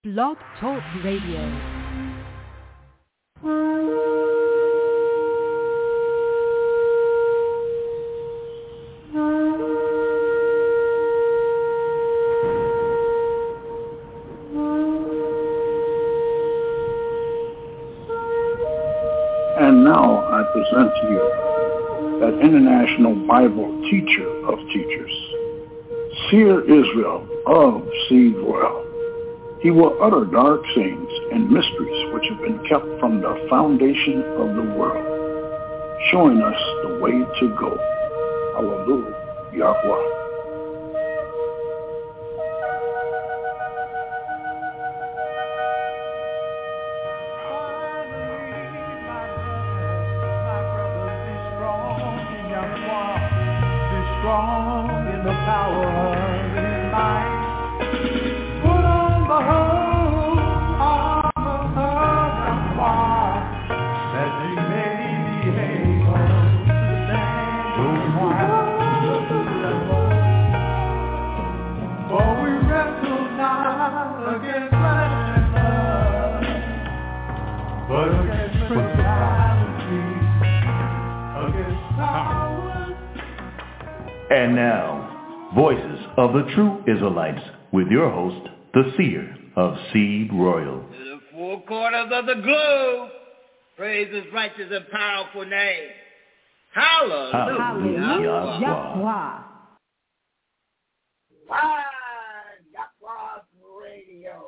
Blog Talk Radio. And now I present to you that international Bible teacher of teachers, Seer Israel of Seed Royal. He will utter dark sayings and mysteries which have been kept from the foundation of the world, showing us the way to go. Hallelujah, Yahweh. And now, Voices of the True Israelites, with your host, the Seer of Seed Royal. To the four corners of the globe, praise his righteous and powerful name. Hallelujah. Hallelujah. Yahweh. Live Yahweh Radio.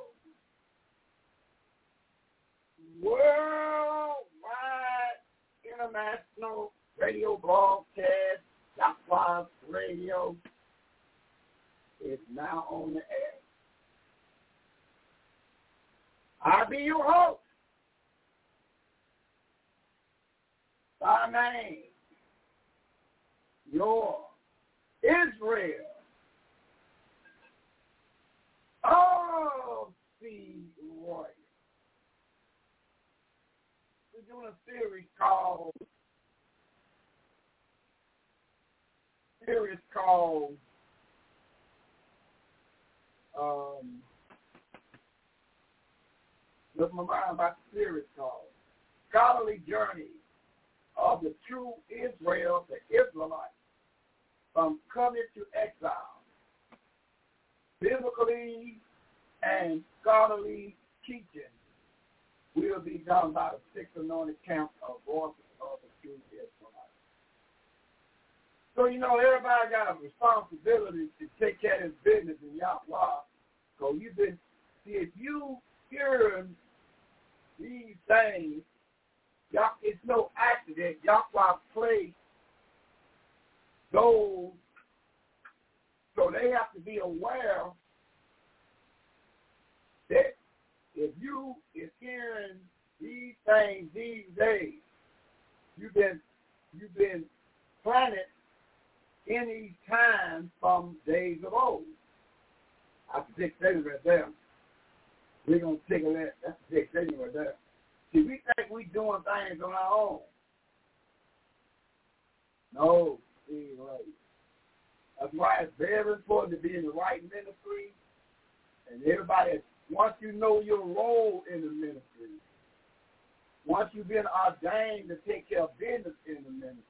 Worldwide international radio broadcast. Yahweh Radio is now on the air. I'll be your host. By name, your Israel of Seed Royal. We're doing a series called look my mind about the series called Scholarly Journey of the True Israel, the Israelites, from Covenant to Exile, biblically and scholarly teaching will be done by the six anointed camp of Voices of the True Israelites. So, everybody got a responsibility to take care of his business in Yahweh. So if you hearing these things, it's no accident. Yahweh placed those, so they have to be aware that if you is hearing these things these days, you've been planted in these times from days of old. That's a big statement right there. We're going to take a look. That's a big statement right there. See, we think we're doing things on our own. No, see, right. That's why it's very important to be in the right ministry. And everybody, once you know your role in the ministry, once you've been ordained to take care of business in the ministry,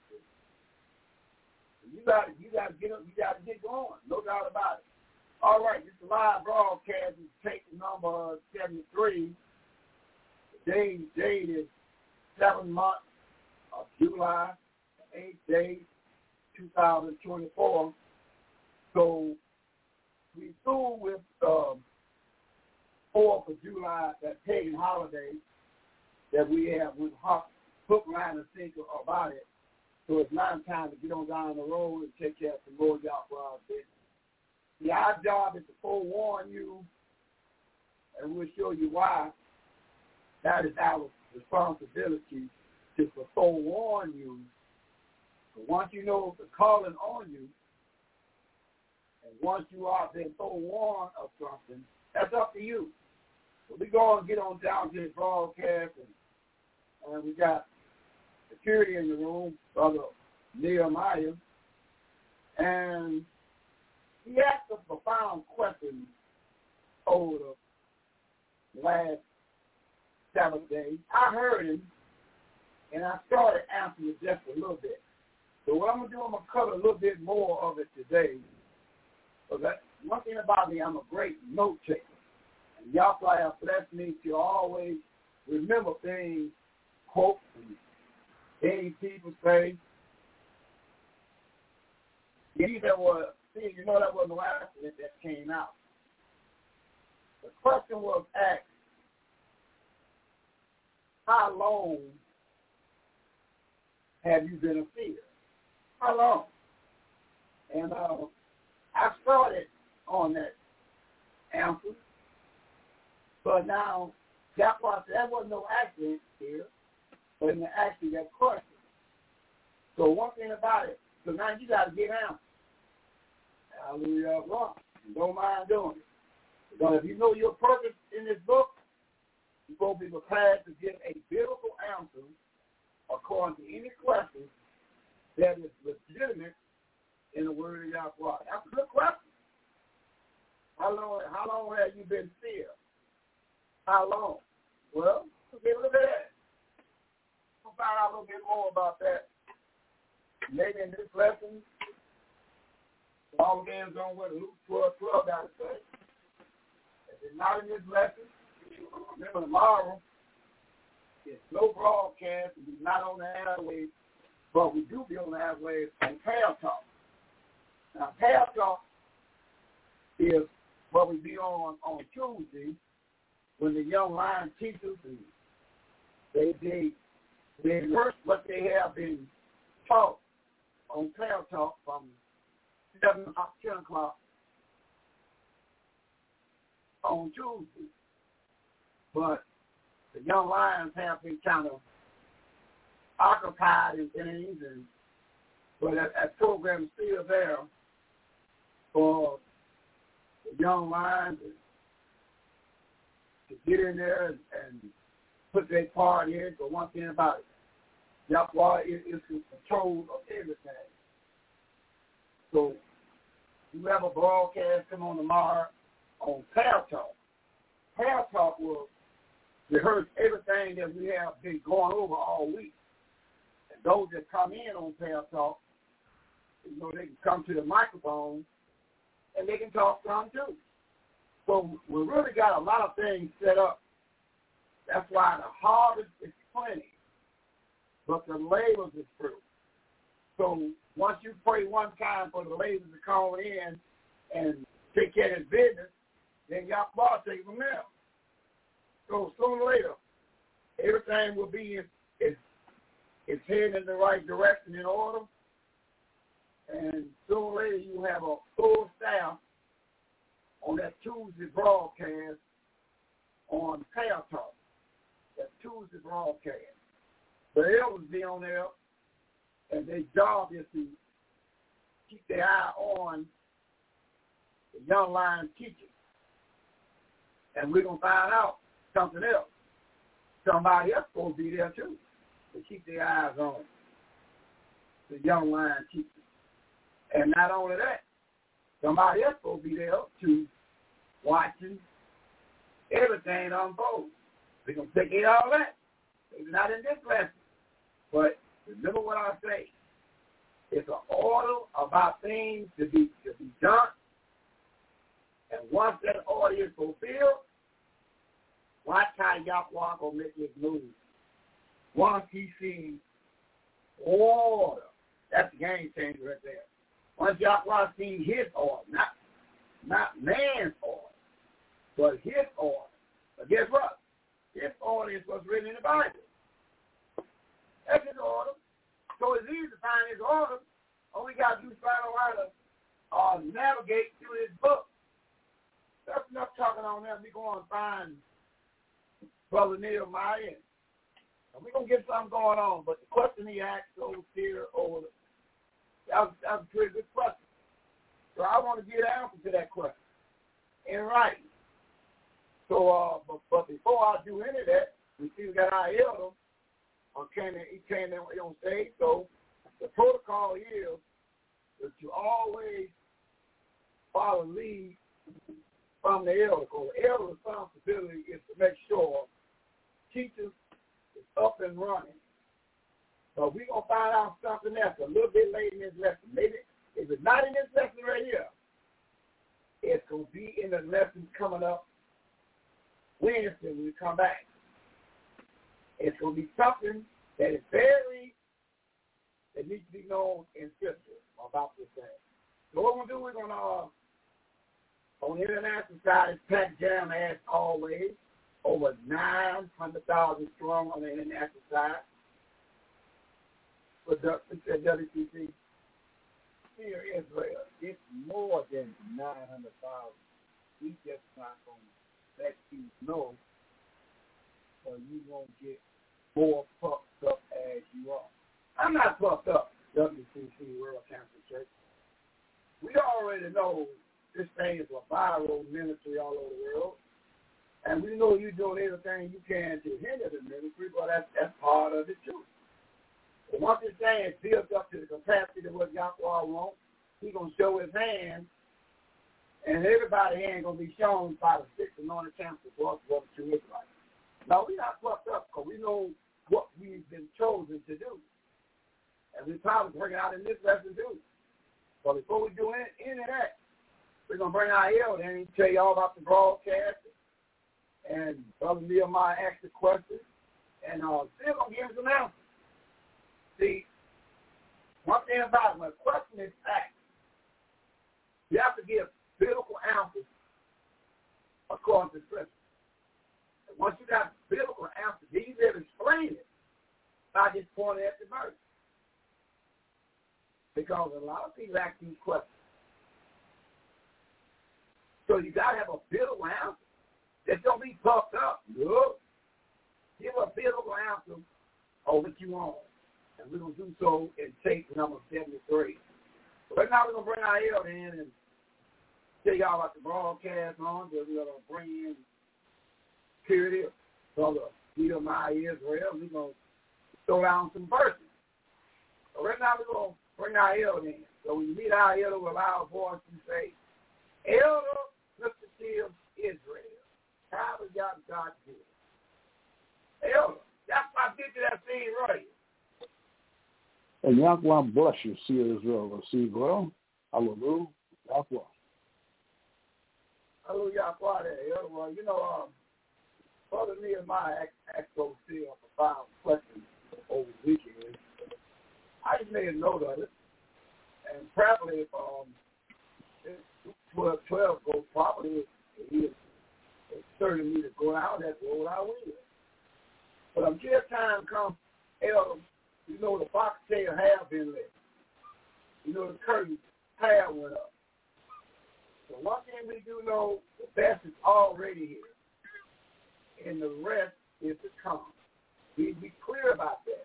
you got to get up, you got to get going, no doubt about it. All right, this is a live broadcast. It's tape number 73. Today's date is 7 months of July, 8th day, 2024. So we through with 4th of July, that pagan holiday that we have with hook, line, and sinker about it. So it's now time to get on down the road and take care of some more Yahweh business. See, our job is to forewarn you, and we'll show you why. That is our responsibility, to forewarn you. But once you know the calling on you, and once you are then forewarned of something, that's up to you. So we're going to get on down to the broadcast, and we got security in the room, Brother Nehemiah, and he asked a profound question over last Saturday, I heard him, and I started answering it just a little bit. So what I'm going to do, I'm going to cover a little bit more of it today. Because one thing about me, I'm a great note taker. And y'all probably have blessed me to always remember things, quotes, and things people say. That was no accident that came out. The question was asked, how long have you been a seer? How long? And I started on that answer, but now that wasn't no accident here, but in the actually that question. So one thing about it, so now you got to get answers. Hallelujah, Lord. Don't mind doing it. Because if you know your purpose in this book, you're going to be prepared to give a biblical answer according to any question that is legitimate in the word of Yahweh. That's a good question. How long have you been seer? How long? Well, we'll give it a bit. We'll find out a little bit more about that. Maybe in this lesson, all hands on what Luke 12 got to say. If it's not in this lesson, remember tomorrow, it's no broadcast, and we're not on the airwaves, but we do be on the airwaves on Pal Talk. Now, Pal Talk is what we be on Tuesday when the young line teachers, and they work what they have been taught on Pal Talk from 7 o'clock, 10 o'clock on Tuesday. But the young lions have been kind of occupied in things, but that program is still there for the young lions to get in there and put their part in. But one thing about it, Yahweh is in control of everything. So you have a broadcast come on tomorrow on Pal Talk. Pal Talk will rehearse everything that we have been going over all week. And those that come in on Pal Talk, they can come to the microphone and they can talk some too. So we really got a lot of things set up. That's why the harvest is plenty, but the labors is few. So once you pray one time for the ladies to call in and take care of his business, then Yahweh take them there. So sooner or later, everything will be it's heading in the right direction in order. And sooner or later, you have a full staff on that Tuesday broadcast on Pal Talk. That Tuesday broadcast. The elders be on there, and their job is to keep their eye on the young line teachers. And we're going to find out something else. Somebody else supposed to be there too, to keep their eyes on the young line teachers. And not only that, somebody else supposed to be there too, watching everything unfold. We're going to take care of all that. It's not in this lesson. But remember what I say. It's an order about things to be done. And once that order is fulfilled, watch how Yahweh will make his move. Once he sees order, that's the game changer right there. Once Yahweh sees his order, not man's order, but his order. But guess what? His order is what's written in the Bible. That's his order. So it's easy to find his order. All we got to do is find out how to navigate through his book. That's enough talking on that. We're going to find Brother Nehemiah. And we're going to get something going on. But the question he asked over here, that was a pretty good question. So I want to get an answer to that question in writing. So, but before I do any of that, we still got our elder. He came in on stage. So the protocol is that you always follow lead from the elder. Because the elder's responsibility is to make But we're going to find out something else a little bit later in this lesson. Maybe if it's not in this lesson right here, it's going to be in the lesson coming up Wednesday when we come back. It's going to be something that is that needs to be known in Scripture about this thing. So what we're going to do, we're going to, on the international side, it's Pat Jam as always, over 900,000 strong on the international side. Production at WCC. Here Israel. It's more than 900,000. We just not going to let you know, or you won't get more fucked up as you are. I'm not fucked up, WCC, World Council Church. We already know this thing is a viral ministry all over the world. And we know you're doing everything you can to hinder the ministry, but that's part of it too. But once this thing is built up to the capacity of what Yahweh wants, he's going to show his hand, and everybody's hand going to be shown by the six anointed council for the true Israelites. Now, we're not fucked up because we know what we've been chosen to do. And we probably bring it out in this lesson too. But before we do any of that, we're going to bring our elder in and tell you all about the broadcast. And Brother Nehemiah asked the question, and still going to give him some answers. See, one thing about it, when a question is asked, you have to give biblical answers according to Scripture. And once you got biblical answers, then you better explain it by just pointing at the verse. Because a lot of people ask these questions. So you got to have a biblical answer. Just don't be puffed up. Look, give a biblical answer on what you want. And we're going to do so in tape number 73. Right now we're going to bring our elder in and tell y'all about the broadcast on. We're going to bring in period Brother Nehemiah Israel. We're going to throw down some verses. So right now we're going to bring our elder in. So when you meet our elder with a loud voice, you say, Elder Mr. Shields Israel. How does God do it? Elder, that's why I get to that scene right. And Yahweh bless you, see Israel, see well. Hallelujah. Yahweh. Hallelujah, Yahweh there. Well, you know, Brother Nehemiah asked those still profound questions over the weekend. I just made a note of it. And probably if 12 goes properly, it's certain me to go out, that's what I will. But until time comes, Elder, you know the foxtail have been lit. You know the curtain have went up. So one thing we do know, the best is already here. And the rest is to come. We be clear about that.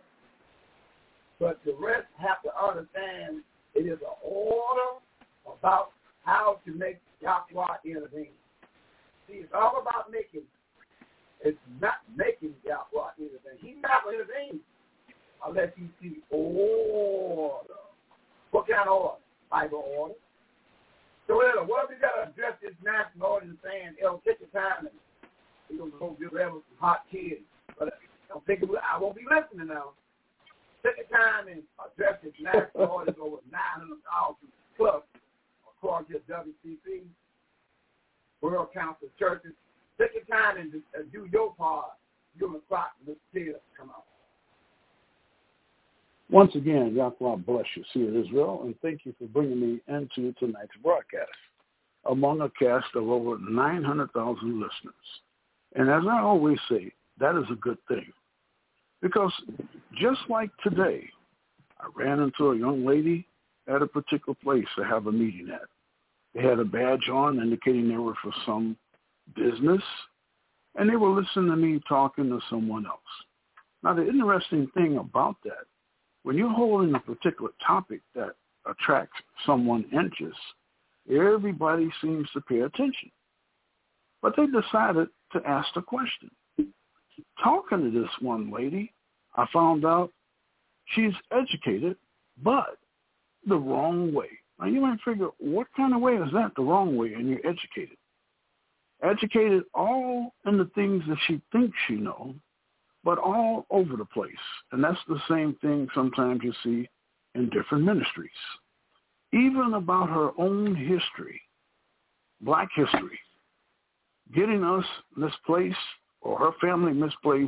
But the rest have to understand it is an order about how to make Yahweh intervene. See, it's all about making. It's not making Yahweh intervene. He's not going to intervene unless you see order. What kind of order? Bible order. So, what we got to address this national order and saying, take your time and we're going to go give Rebels some hot kids. But I won't be listening now. Take your time and address this national order over 900,000 plus according to WCC, World Council Churches. Take your time and do your part. You're going to clock and the tears come out. Once again, Yahweh bless you, see Israel, and thank you for bringing me into tonight's broadcast among a cast of over 900,000 listeners. And as I always say, that is a good thing. Because just like today, I ran into a young lady at a particular place to have a meeting at. They had a badge on indicating they were for some business, and they were listening to me talking to someone else. Now, the interesting thing about that, when you're holding a particular topic that attracts someone's interest, everybody seems to pay attention. But they decided to ask the question. Talking to this one lady, I found out she's educated, but the wrong way. Now, you might figure, what kind of way is that the wrong way, and you're educated? Educated all in the things that she thinks she knows, but all over the place. And that's the same thing sometimes you see in different ministries. Even about her own history, black history, getting us misplaced or her family misplaced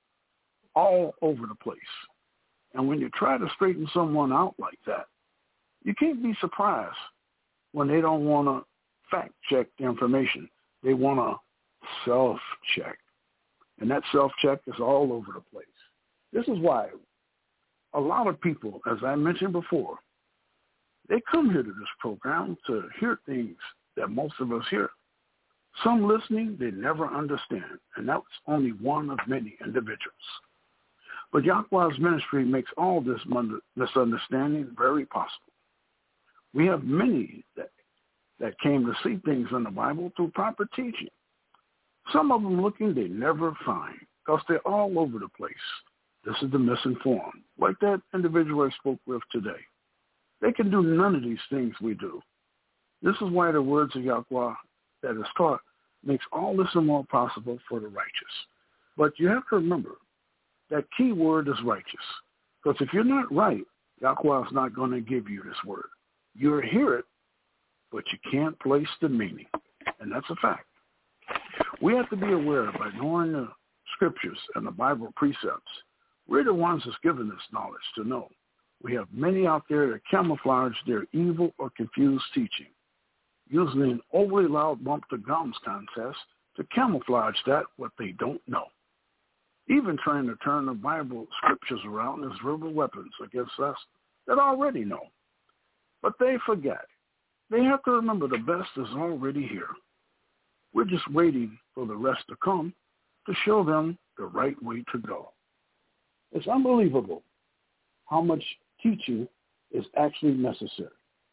all over the place. And when you try to straighten someone out like that, you can't be surprised when they don't want to fact-check the information. They want to self-check. And that self-check is all over the place. This is why a lot of people, as I mentioned before, they come here to this program to hear things that most of us hear. Some listening, they never understand, and that's only one of many individuals. But Yahweh's ministry makes all this misunderstanding very possible. We have many that came to see things in the Bible through proper teaching. Some of them looking they never find because they're all over the place. This is the misinformed, like that individual I spoke with today. They can do none of these things we do. This is why the words of Yahweh that is taught makes all this and more possible for the righteous. But you have to remember that key word is righteous. Because if you're not right, Yahweh is not going to give you this word. You'll hear it, but you can't place the meaning. And that's a fact. We have to be aware by knowing the scriptures and the Bible precepts. We're the ones that's given this knowledge to know. We have many out there that camouflage their evil or confused teaching, using an overly loud bump the gums contest to camouflage that what they don't know. Even trying to turn the Bible scriptures around as verbal weapons against us that already know. But they forget. They have to remember the best is already here. We're just waiting for the rest to come to show them the right way to go. It's unbelievable how much teaching is actually necessary.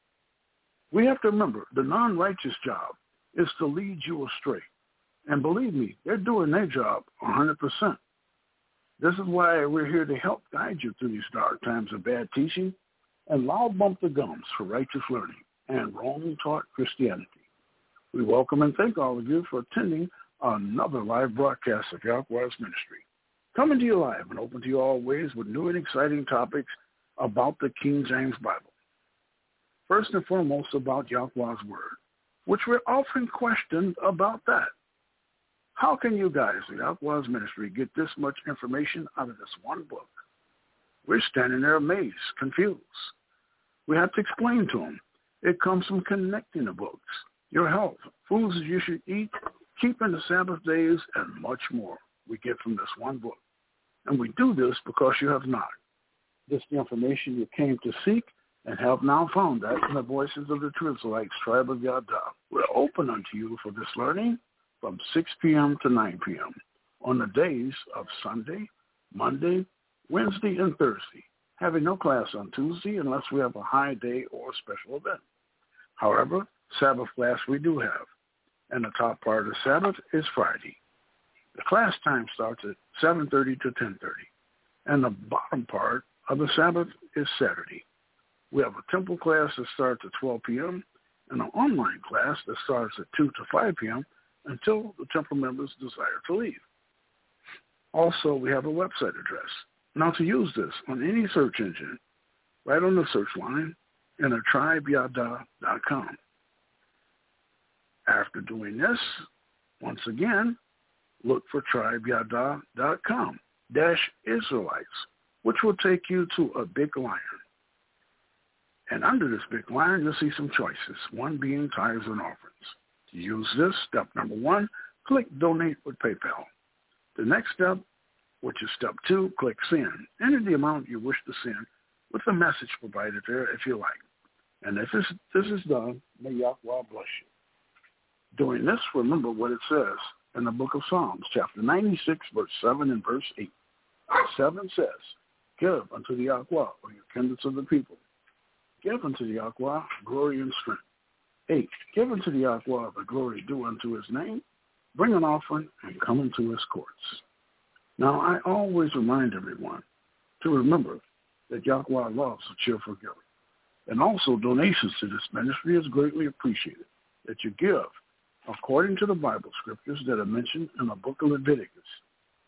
We have to remember the non-righteous job is to lead you astray. And believe me, they're doing their job 100%. This is why we're here to help guide you through these dark times of bad teaching and loud bump the gums for righteous learning and wrong-taught Christianity. We welcome and thank all of you for attending another live broadcast of Yahweh's ministry. Coming to you live and open to you always with new and exciting topics about the King James Bible. First and foremost about Yahweh's Word, which we're often questioned about that. How can you guys at Yahweh's ministry get this much information out of this one book? We're standing there amazed, confused. We have to explain to them. It comes from connecting the books, your health, foods that you should eat, keeping the Sabbath days, and much more we get from this one book. And we do this because you have knocked. This is the information you came to seek and have now found that in the voices of the True Israelites, tribe of Yada. We're open unto you for this learning from 6 p.m. to 9 p.m. on the days of Sunday, Monday, Wednesday, and Thursday, having no class on Tuesday unless we have a high day or a special event. However, Sabbath class we do have, and the top part of the Sabbath is Friday. The class time starts at 7:30 to 10:30, and the bottom part of the Sabbath is Saturday. We have a temple class that starts at 12 p.m. and an online class that starts at 2 to 5 p.m. until the temple members desire to leave. Also, we have a website address. Now, to use this on any search engine, right on the search line, enter tribeyada.com. After doing this, once again, look for tribeyada.com-Israelites, which will take you to a big line. And under this big line, you'll see some choices, one being tithes and offerings. To use this, step number 1, click Donate with PayPal. The next step, which is step 2, click Send. Enter the amount you wish to send with the message provided there if you like. And if this is done, may Yahweh bless you. Doing this, remember what it says in the book of Psalms, chapter 96, verse 7 and verse 8. 7 says, Give unto the Yahweh, or your kindreds of the people. Give unto the Yahweh glory and strength. 8, Give unto the Yahweh the glory due unto his name. Bring an offering and come into his courts. Now, I always remind everyone to remember that Yahweh loves a cheerful giver. And also, donations to this ministry is greatly appreciated, that you give according to the Bible scriptures that are mentioned in the book of Leviticus, chapter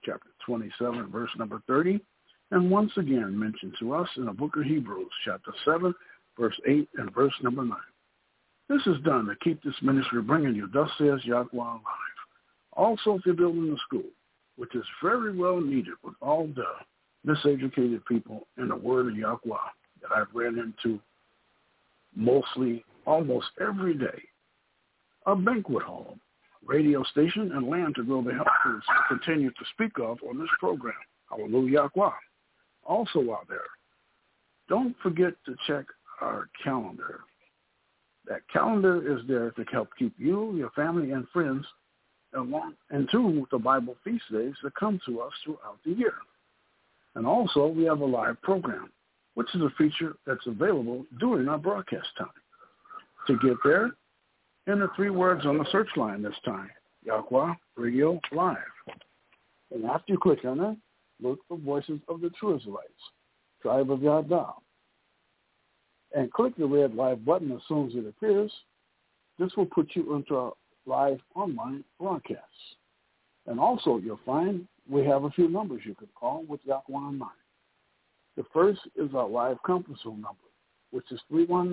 27, verse number 30, and once again mentioned to us in the book of Hebrews, chapter 7, verse 8, and verse number 9. This is done to keep this ministry bringing you, thus says Yahweh alive. Also to building the school, which is very well needed with all the miseducated people in the word of Yahweh that I've ran into mostly, almost every day. A banquet hall, radio station, and land to grow the health foods to continue to speak of on this program. Hallelujah. Also out there, don't forget to check our calendar. That calendar is there to help keep you, your family, and friends along in tune with the Bible feast days that come to us throughout the year. And also, we have a live program, which is a feature that's available during our broadcast time. To get there, enter 3 words on the search line this time, Yahweh Radio Live. And after you click on it, look for Voices of the True Israelites, Tribe of Yahweh. And click the red live button as soon as it appears. This will put you into our live online broadcasts. And also, you'll find we have a few numbers you can call with Yahweh Online. The first is our live conference room number, which is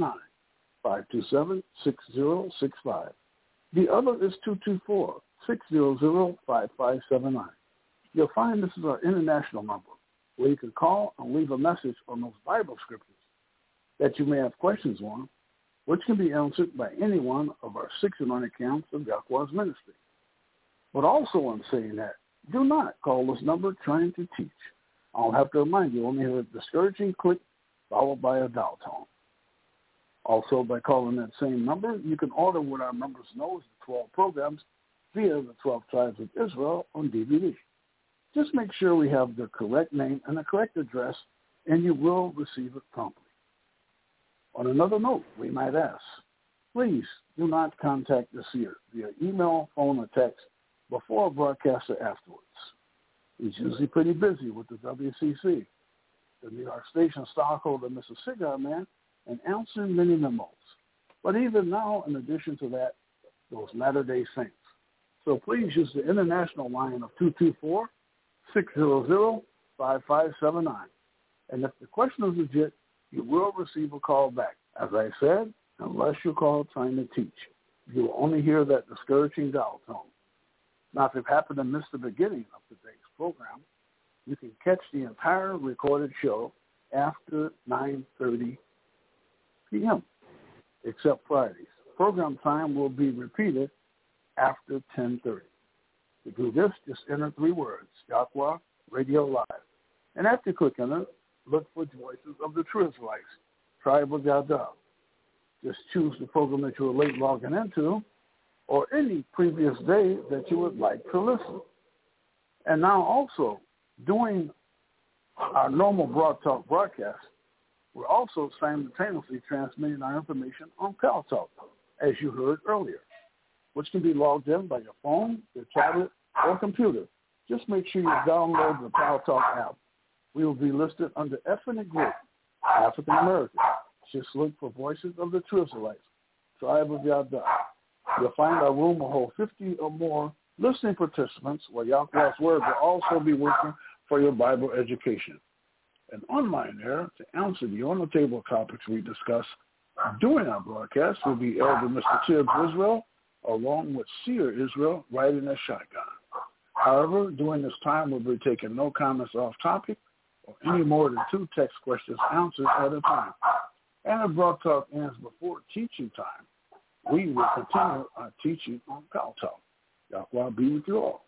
319-527-6065. The other is 224-600-5579. You'll find this is our international number, where you can call and leave a message on those Bible scriptures that you may have questions on, which can be answered by any one of our 6 anointed accounts of Yahweh's ministry. But also in saying that, do not call this number trying to teach. I'll have to remind you, only hear a discouraging click followed by a dial tone. Also, by calling that same number, you can order what our members know as the 12 programs via the 12 Tribes of Israel on DVD. Just make sure we have the correct name and the correct address, and you will receive it promptly. On another note, we might ask, please do not contact the seer via email, phone, or text before a broadcast or afterwards. He's usually pretty busy with the WCC, the New York Station stockholder, Mr. Cigar Man, and answering many memos. But even now, in addition to that, those Latter-day Saints. So please use the international line of 224-600-5579. And if the question is legit, you will receive a call back. As I said, unless you call trying to teach, you will only hear that discouraging dial tone. Now, if you happen to miss the beginning of today's program, you can catch the entire recorded show after 9:30 p.m., except Fridays. Program time will be repeated after 10:30. To do this, just enter 3 words, Yahweh Radio Live. And after you click on it, look for Voices of the True Israelites, Tribe of Yahweh. Just choose the program that you were late logging into, or any previous day that you would like to listen. And now also, during our normal Broad Talk broadcast, we're also simultaneously transmitting our information on Pal Talk, as you heard earlier, which can be logged in by your phone, your tablet, or computer. Just make sure you download the Pal Talk app. We will be listed under ethnic group, African American. Just look for Voices of the True Israelites, Tribe of Yahweh. You'll find our room will hold 50 or more listening participants, where Yahweh's Word will also be working for your Bible education. And online there, to answer the on-the-table topics we discuss during our broadcast, will be Elder Mr. Tibbs Israel, along with Seer Israel, riding a shotgun. However, during this time, we'll be taking no comments off topic or any more than 2 text questions answered at a time. And if Broad Talk ends before teaching time, we will continue our teaching on Pal Talk. Yahweh be with you all.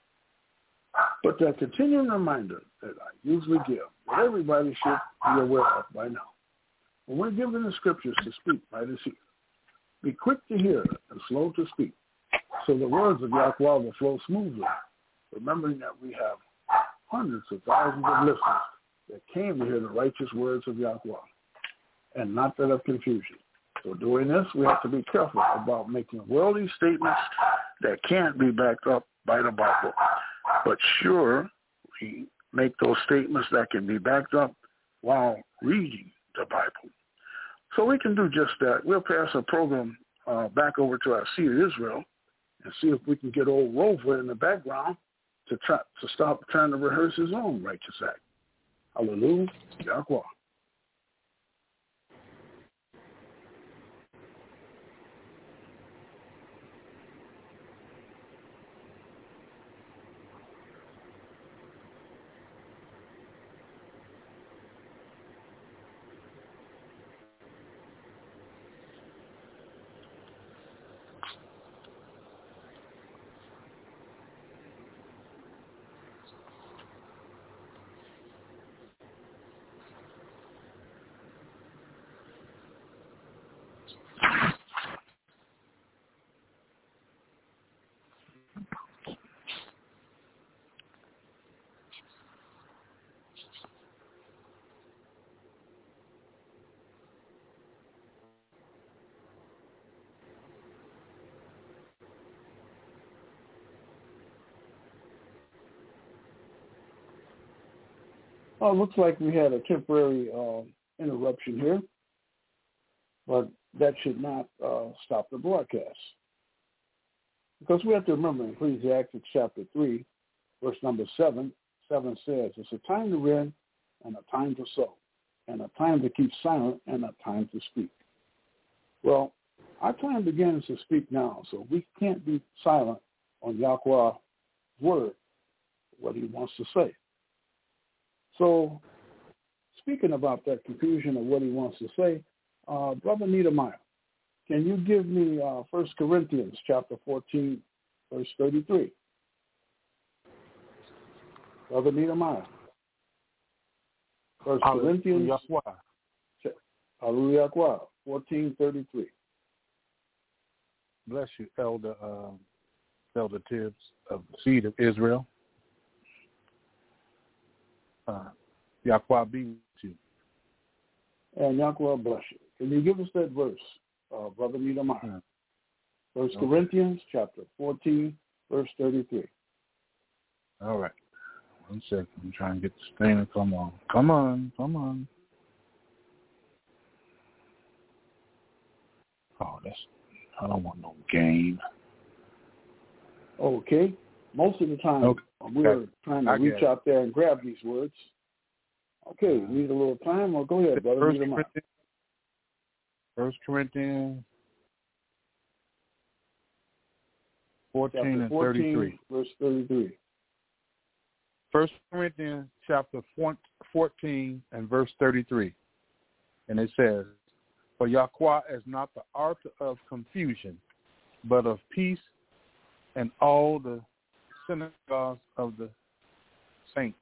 But that continuing reminder that I usually give, that everybody should be aware of by now. When we're given the scriptures to speak by the seer, be quick to hear and slow to speak, so the words of Yahweh will flow smoothly, remembering that we have hundreds of thousands of listeners that came to hear the righteous words of Yahweh, and not that of confusion. So doing this, we have to be careful about making worldly statements that can't be backed up by the Bible. But sure, we make those statements that can be backed up while reading the Bible. So we can do just that. We'll pass a program back over to our Seer Israel and see if we can get old Rover in the background to stop trying to rehearse his own righteous act. Hallelujah. Yahweh. Well, it looks like we had a temporary interruption here, but that should not stop the broadcast. Because we have to remember in Ecclesiastes chapter 3, verse number 7 says, it's a time to rest and a time to sow, and a time to keep silent and a time to speak. Well, our time begins to speak now, so we can't be silent on Yahweh's word, what he wants to say. So, speaking about that confusion of what he wants to say, Brother Nehemiah, can you give me 1 Corinthians chapter 14, verse 33? Brother Nehemiah. 1 Corinthians, Hallelujah, 14:33. Bless you, Elder Tibbs of the seed of Israel. Yahweh be with you. And Yahweh bless you. Can you give us that verse, Brother Nehemiah? 1 Corinthians chapter 14, verse 33. All right. 1 second. I'm trying to get this thing to come on. Come on. Oh, I don't want no game. Okay. Most of the time, we're trying to reach out there and grab these words. Okay, need a little time? Well, go ahead, brother. 1 Corinthians 14 and 33. Verse 33. 1 Corinthians chapter 14 and verse 33. And it says, for Yahweh is not the author of confusion, but of peace, and all the synagogues of the saints.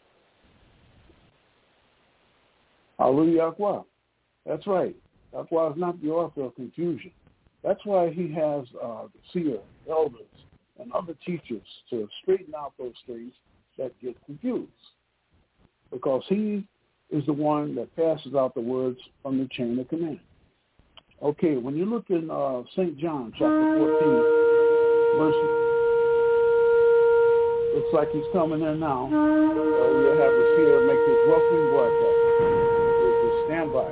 Hallelujah, Yahweh. That's right. Yahweh is not the author of confusion. That's why he has the seer, elders, and other teachers to straighten out those things that get confused. Because he is the one that passes out the words from the chain of command. Okay, when you look in St. John chapter 14, verse, looks like he's coming in now. We'll have us here make this welcoming broadcast. Just stand by.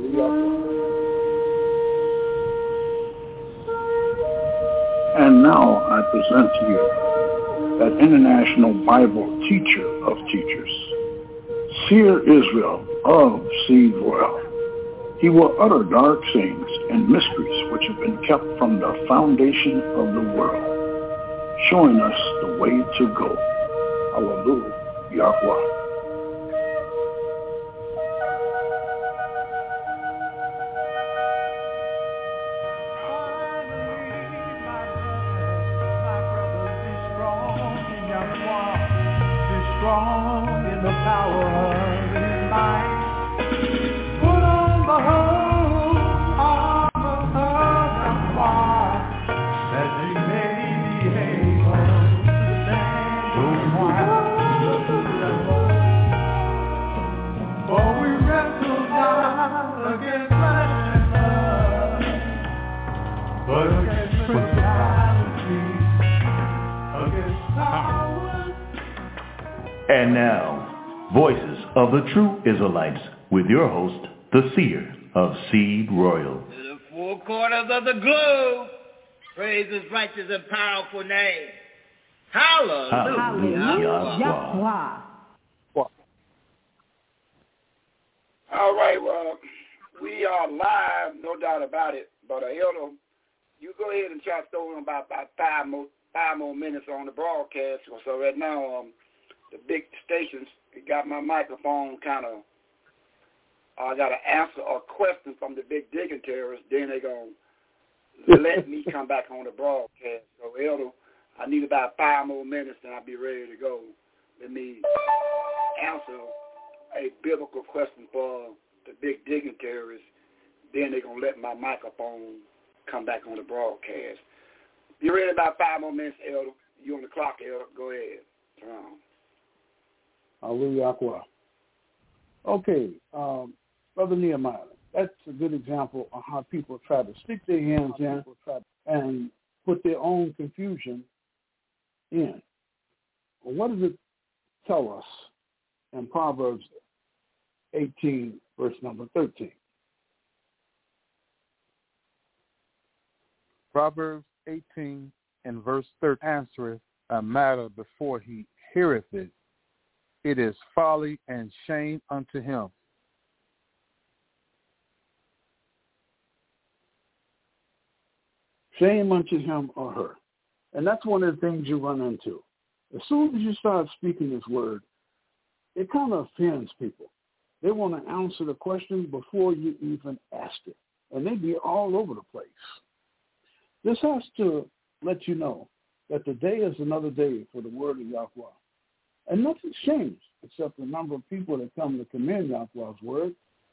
And now I present to you that International Bible Teacher of Teachers, Seer Israel of Seed Royal. He will utter dark sayings and mysteries which have been kept from the foundation of the world, showing us the way to go. Hallelujah, Yahweh. And now, Voices of the True Israelites, with your host, the Seer of Seed Royal. To the four corners of the globe, praise his righteous and powerful name. Hallelujah. All right, well, we are live, no doubt about it. But Elder, you go ahead and try to throw in about 5 more minutes on the broadcast. So right now, the big stations got my microphone kind of. I got to answer a question from the big dignitaries. Then they're going to let me come back on the broadcast. So Elder, I need about 5 more minutes, and I'll be ready to go. Let me answer a biblical question for the big dignitaries. Then they're going to let my microphone come back on the broadcast. You ready about 5 more minutes, Elder? You on the clock, Elder. Go ahead. Turn on. Hallelujah. Okay, Brother Nehemiah, that's a good example of how people try to stick their hands in and put their own confusion in. Well, what does it tell us in Proverbs 18, verse number 13? Proverbs 18 and verse 13 answereth a matter before he heareth it. It is folly and shame unto him. Shame unto him or her. And that's one of the things you run into. As soon as you start speaking this word, it kind of offends people. They want to answer the question before you even ask it. And they be all over the place. This has to let you know that today is another day for the word of Yahweh. And nothing's changed except the number of people that come to commend Yahweh's word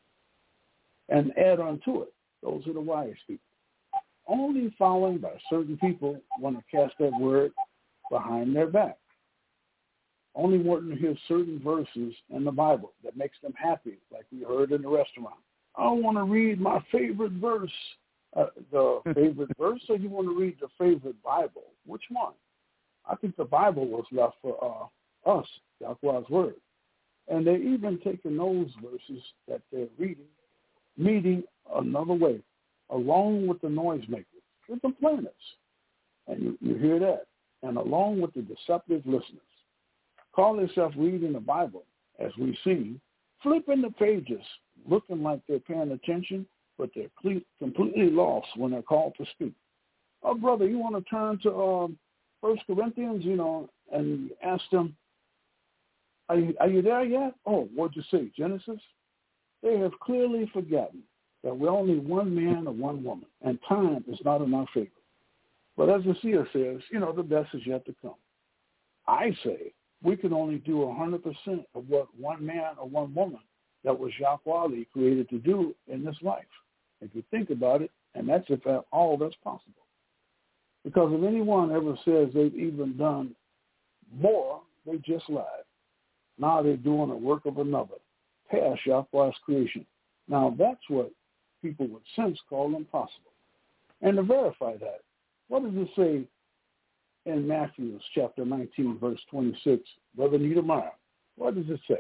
and add on to it. Those are the wise people. Only following by certain people want to cast that word behind their back. Only wanting to hear certain verses in the Bible that makes them happy, like we heard in the restaurant. I want to read my favorite verse. The favorite verse, or you want to read the favorite Bible? Which one? I think the Bible was left for us, Yahweh's word. And they're even taking those verses that they're reading, meeting another way, along with the noisemakers, the complainers. And you hear that. And along with the deceptive listeners. Call themselves reading the Bible, as we see, flipping the pages, looking like they're paying attention, but they're completely lost when they're called to speak. Oh, brother, you want to turn to 1 Corinthians, and ask them, are you there yet? Oh, what'd you say, Genesis? They have clearly forgotten that we're only one man or one woman, and time is not in our favor. But as the seer says, the best is yet to come. I say we can only do 100% of what one man or one woman that was Yahweh created to do in this life. If you think about it, and that's if all that's possible. Because if anyone ever says they've even done more, they just lied. Now they're doing the work of another, past Yahweh's creation. Now that's what people with sense call impossible. And to verify that, what does it say in Matthew chapter 19, verse 26? Brother Nehemiah, what does it say?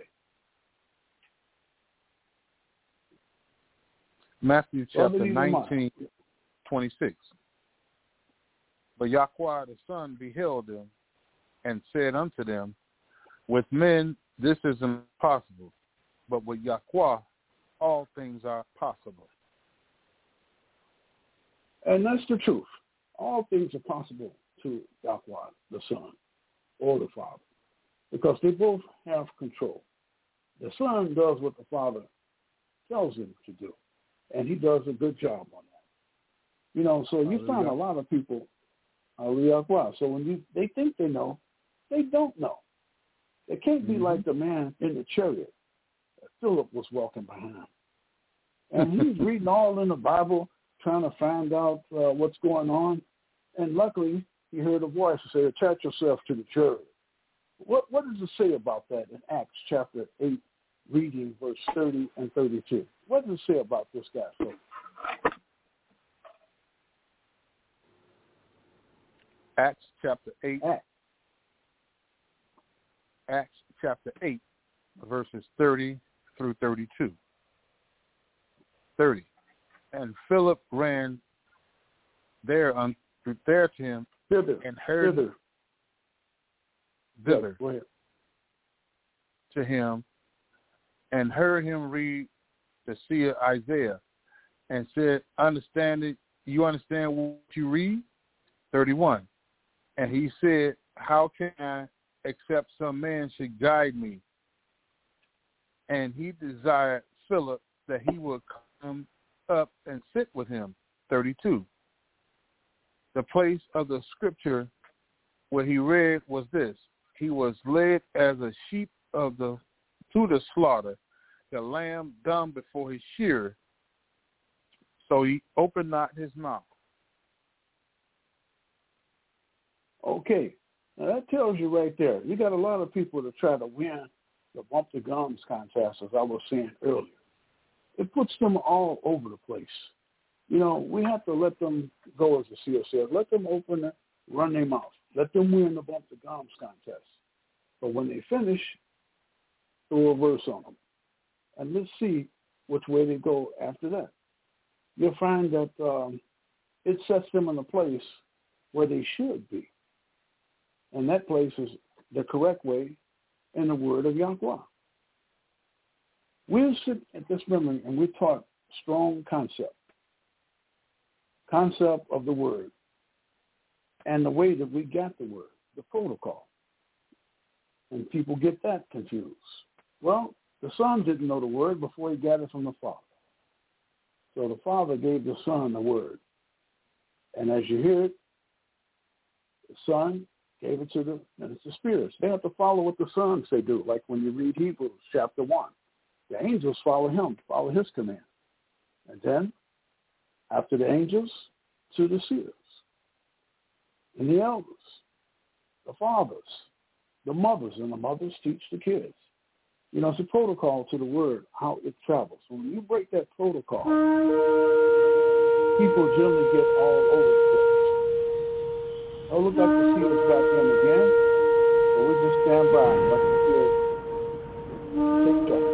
Matthew chapter 19, 26. But Yahweh the Son beheld them and said unto them, with men this is impossible, but with Yahweh all things are possible. And that's the truth. All things are possible to Yahweh the Son or the Father, because they both have control. The Son does what the Father tells him to do, and he does a good job on that. So you find a lot of people, so when they think they know, they don't know. They can't be like the man in the chariot that Philip was walking behind. And he's reading all in the Bible, trying to find out what's going on. And luckily, he heard a voice say, attach yourself to the chariot. What does it say about that in Acts chapter 8, reading verse 30 and 32? What does it say about this guy? Acts chapter 8. Acts chapter 8, verses 30 through 32. 30. And Philip ran there to him and heard. thither to him and heard him read the seer Isaiah and said, you understand what you read? 31. And he said, how can I, except some man should guide me? And he desired Philip that he would come up and sit with him. 32. The place of the scripture where he read was this: he was led as a sheep to the slaughter, the lamb dumb before his shearer, so he opened not his mouth. Okay, now that tells you right there. You got a lot of people that try to win the bump the gums contest, as I was saying earlier. It puts them all over the place. You know, we have to let them go, as the seer said. Let them open it, run their mouth. Let them win the bump the gums contest. But when they finish, throw a verse on them. And let's see which way they go after that. You'll find that it sets them in a place where they should be. And that place is the correct way in the word of Yahweh. We'll sit at this memory and we taught strong concept of the word and the way that we got the word, the protocol. And people get that confused. Well, the Son didn't know the word before he got it from the Father. So the Father gave the Son the word. And as you hear it, the Son gave it to the minister spirits. They have to follow what the Son say do, like when you read Hebrews chapter 1. The angels follow him, follow his command. And then, after the angels, to the seers, and the elders, the fathers, the mothers, and the mothers teach the kids. You know, it's a protocol to the word, how it travels. When you break that protocol, people generally get all over the place. Oh, look like the seers back in again. So we just stand by and let the seers take that.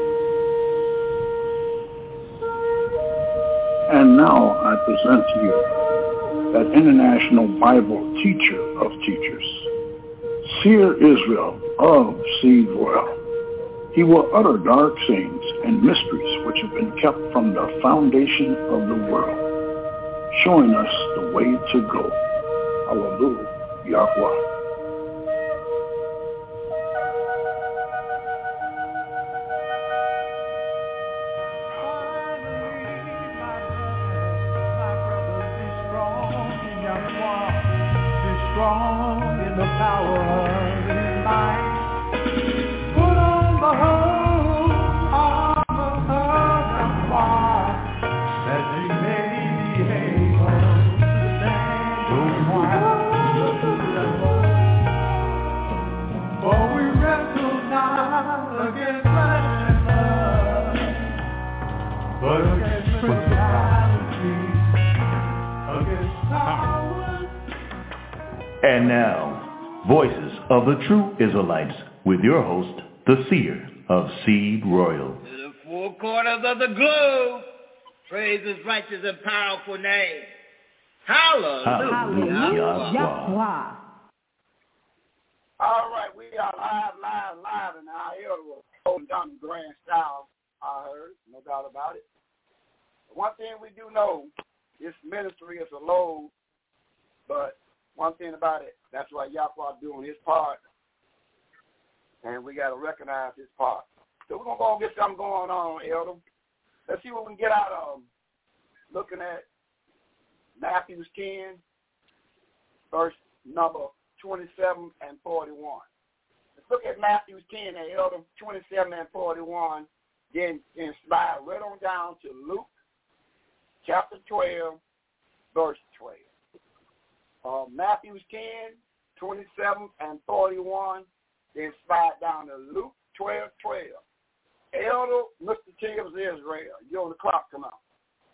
And now I present to you that international Bible teacher of teachers, Seer Israel of Seed Royal. He will utter dark sayings and mysteries which have been kept from the foundation of the world, showing us the way to go. Hallelujah, Yahweh. And now, Voices of the True Israelites with your host, the Seer of Seed Royal. To the four corners of the globe, praise his righteous and powerful name. Hallelujah. Yahweh. All right, we are live in our area. Holding down the grand style, I heard, no doubt about it. One thing we do know, this ministry is a load, but one thing about it, that's why Yahweh doing his part, and we got to recognize his part. So we're going to go and get something going on, Elder. Let's see what we can get out of looking at Matthew 10, verse number 27 and 41. Let's look at Matthew 10, Elder, 27 and 41, then slide right on down to Luke chapter 12, verse 12. Matthew 10, 27 and 41, then slide down to Luke 12, 12. Elder, Mr. King of Israel, you're on the clock, come out.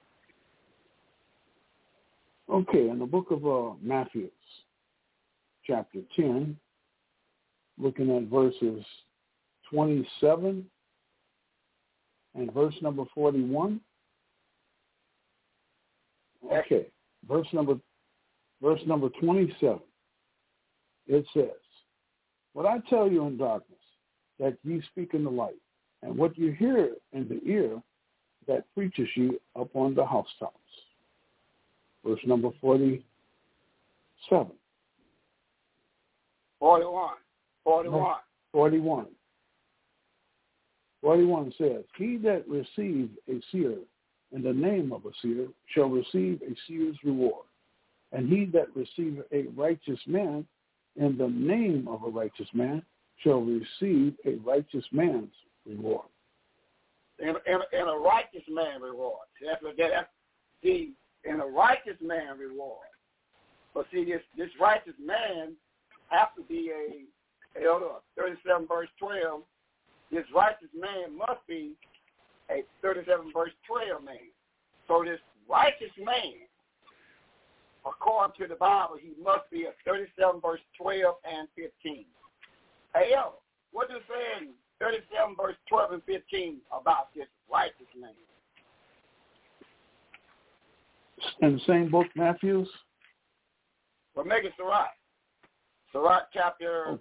Okay, in the book of Matthew, chapter 10, looking at verses 27 and verse number 41. Okay, verse number 27. It says, What I tell you in darkness, that ye speak in the light, and what you hear in the ear, that preaches you upon the housetops. Verse number 47. 41. 41 says, he that receives a seer in the name of a seer shall receive a seer's reward. And he that receiveth a righteous man in the name of a righteous man shall receive a righteous man's reward. And a righteous man reward. And a righteous man reward. But see, this righteous man has to be a elder. 37 verse 12. This righteous man must be a 37 verse 12 man. So this righteous man, according to the Bible, he must be a 37 verse 12 and 15. Hey, elder, what does it say in 37 verse 12 and 15 about this righteous man? In the same book, Matthews? Well, make it Sirach. Sirach chapter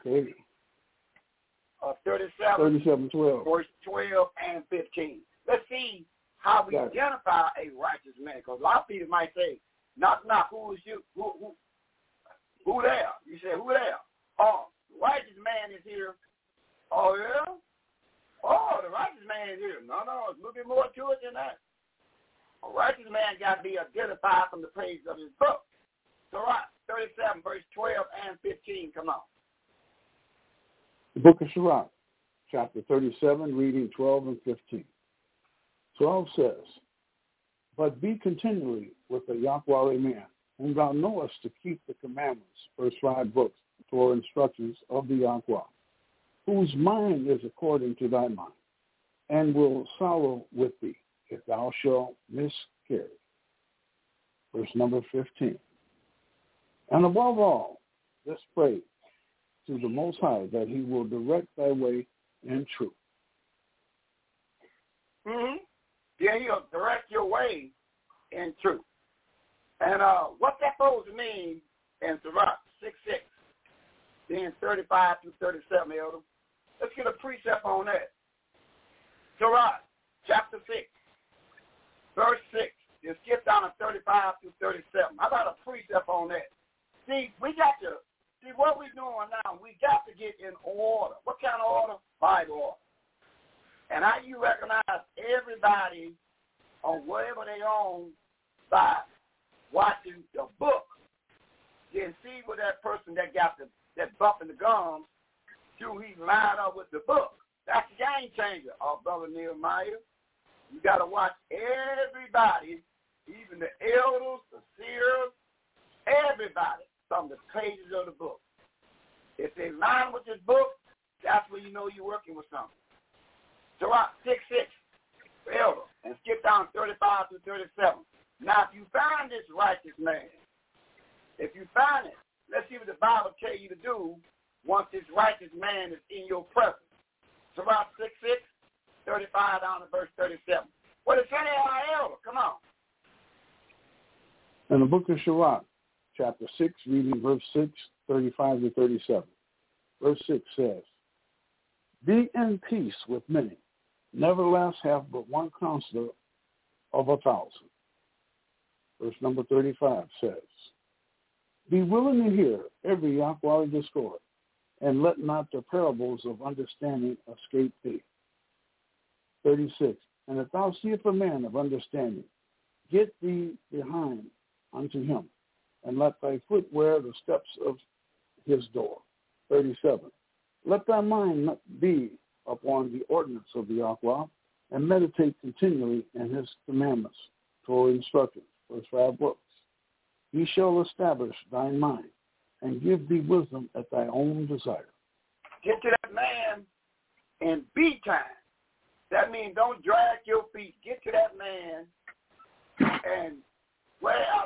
37, 12. Verse 12 and 15. Let's see how we identify a righteous man. Because a lot of people might say, knock, who is you? Who there? You say, who there? Oh, the righteous man is here. Oh, yeah? Oh, the righteous man is here. No, it's a little bit more to it than that. A righteous man got to be identified from the page of his book. Sirach 37, verse 12 and 15. Come on. The book of Sirach, chapter 37, reading 12 and 15. 12 says, but be continually with the Yahweh man, whom thou knowest to keep the commandments, first 5 books, Torah instructions of the Yahweh, whose mind is according to thy mind, and will sorrow with thee, if thou shalt miscarry. Verse number 15. And above all, let's pray to the Most High that he will direct thy way in truth. Mm-hmm. Yeah, he'll direct your way in truth. And what's that supposed to mean in Sirach 6:6, then 35 through 37, Elder? Let's get a precept on that. Sirach chapter 6, verse 6. Just skip down to 35 through 37. How about a precept on that? See, what we're doing now, we got to get in order. What kind of order? Bible order. And how you recognize everybody on whatever they own by watching the book, then see what that person that got that bump in the gums, do he line up with the book. That's the game changer, Brother Nehemiah. You got to watch everybody, even the elders, the seers, everybody from the pages of the book. If they line with this book, that's when you know you're working with something. Sirach 6:6, elder, and skip down 35 to 37. Now, if you find this righteous man, if you find it, let's see what the Bible tells you to do once this righteous man is in your presence. Sirach 6:6, 35 down to verse 37. What is saying, our elder? Come on. In the book of Sirach, chapter 6, reading verse 6, 35 to 37. Verse 6 says, be in peace with many, nevertheless have but one counselor of 1,000. Verse number 35 says, be willing to hear every Yahweh discord, and let not the parables of understanding escape thee. 36, and if thou seest a man of understanding, get thee behind unto him, and let thy foot wear the steps of his door. 37, let thy mind not be upon the ordinance of the Yahweh, and meditate continually in his commandments, Torah instructions, first 5 books. He shall establish thine mind, and give thee wisdom at thy own desire. Get to that man in be time. That means don't drag your feet. Get to that man and wear out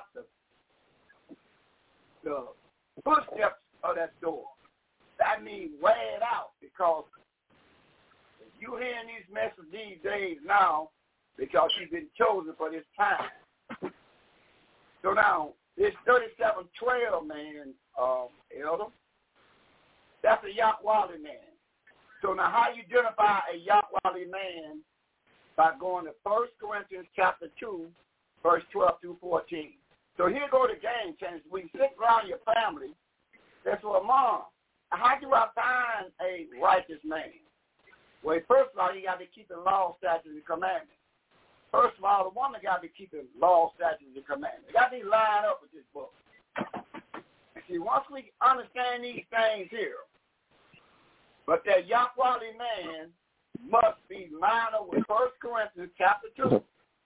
the footsteps of that door. That means wear it out, because if you're hearing these messages these days now, because you've been chosen for this time. So now, this 3712 man, elder, That's a Yahwali man. So now how you identify a Yahwali man? By going to 1 Corinthians chapter 2, verse 12 through 14. So here go the game change. When you sit around your family, that's what mom. How do I find a righteous man? Well, first of all, you got to keep the law, statutes, and commandments. First of all, the woman got to keep the law, statutes, and commandments. Got to be lined up with this book. See, once we understand these things here, but that Yahwali man must be lined up with 1 Corinthians chapter 2,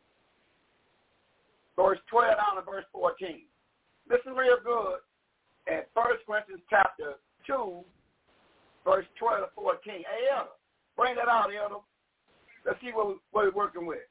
verse 12 down to verse 14. Listen real good at 1 Corinthians chapter 2, verse 12 to 14. Hey, Elder, bring that out, Elder. Let's see what we're working with.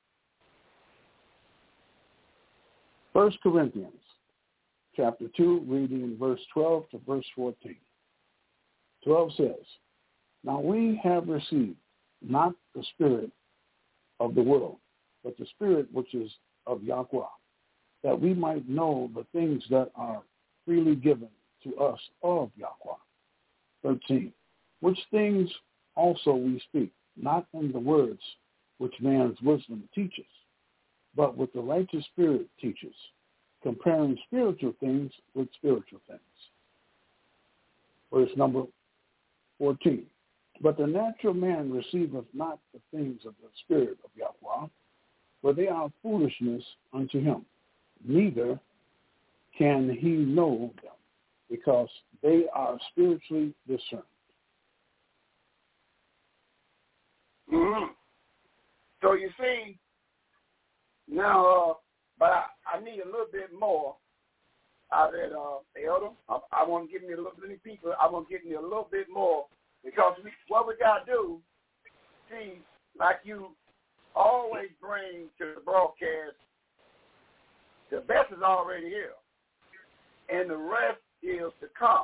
1 Corinthians chapter 2, reading verse 12 to verse 14. 12 says, Now we have received not the spirit of the world, but the spirit which is of Yahweh, that we might know the things that are freely given to us of Yahweh. 13. Which things also we speak, not in the words which man's wisdom teaches, but with the righteous spirit teaches, comparing spiritual things with spiritual things. Verse number 14. But the natural man receiveth not the things of the Spirit of Yahweh, for they are foolishness unto him. Neither can he know them, because they are spiritually discerned. Mm-hmm. So you see, now, but I need a little bit more out of that, Elder. I want to give me a little bit, people. I want to give me a little bit more. Because what we got to do, see, like you always bring to the broadcast, the best is already here. And the rest is to come.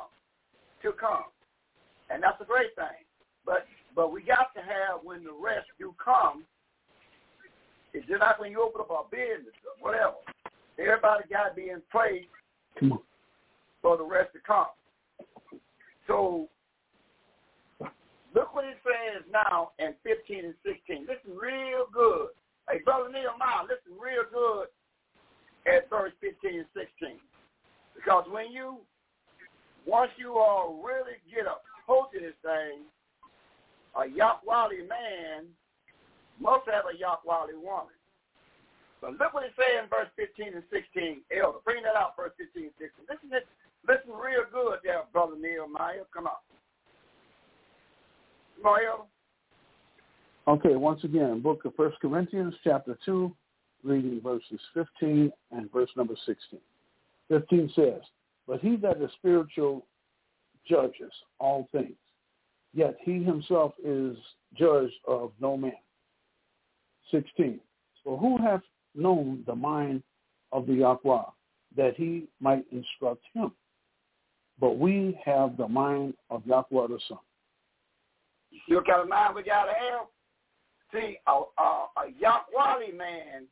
And that's a great thing. But we got to have, when the rest do come, it's just like when you open up a business or whatever. Everybody got to be in place for the rest to come. So, look what it says now in 15 and 16. Listen real good. Hey, Brother Nehemiah, listen real good at verse 15 and 16. Because once you all really get a hold of this thing, a Yahwali man must have a Yahwali woman. But look what it says in verse 15 and 16. Elder, bring that out, verse 15 and 16. Listen real good there, Brother Nehemiah. Come on. Okay, once again, book of 1 Corinthians, chapter 2, reading verses 15 and verse number 16. 15 says, But he that is spiritual judges all things, yet he himself is judged of no man. 16. For who hath known the mind of the Yahweh, that he might instruct him? But we have the mind of Yahweh the Son. You see what kind of mind we got to have? See, a Yahwali man,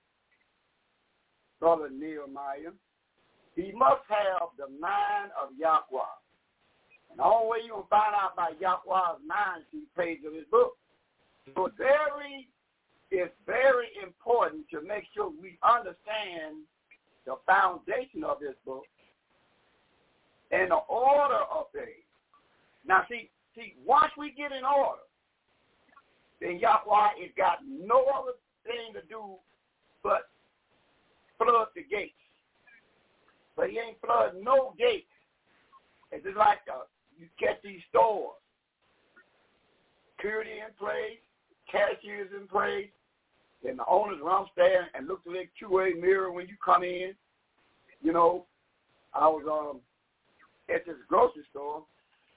Brother Nehemiah, he must have the mind of Yahweh. And the only way you're going to find out about Yahweh's mind is the page of his book. So it's very important to make sure we understand the foundation of this book and the order of things. Now, see, once we get in order, then Yahweh has got no other thing to do but flood the gates. But he ain't flooding no gates. It's just like you catch these stores. Security in place, cashiers in place, then the owners run upstairs and look through their two-way mirror when you come in. You know, I was at this grocery store.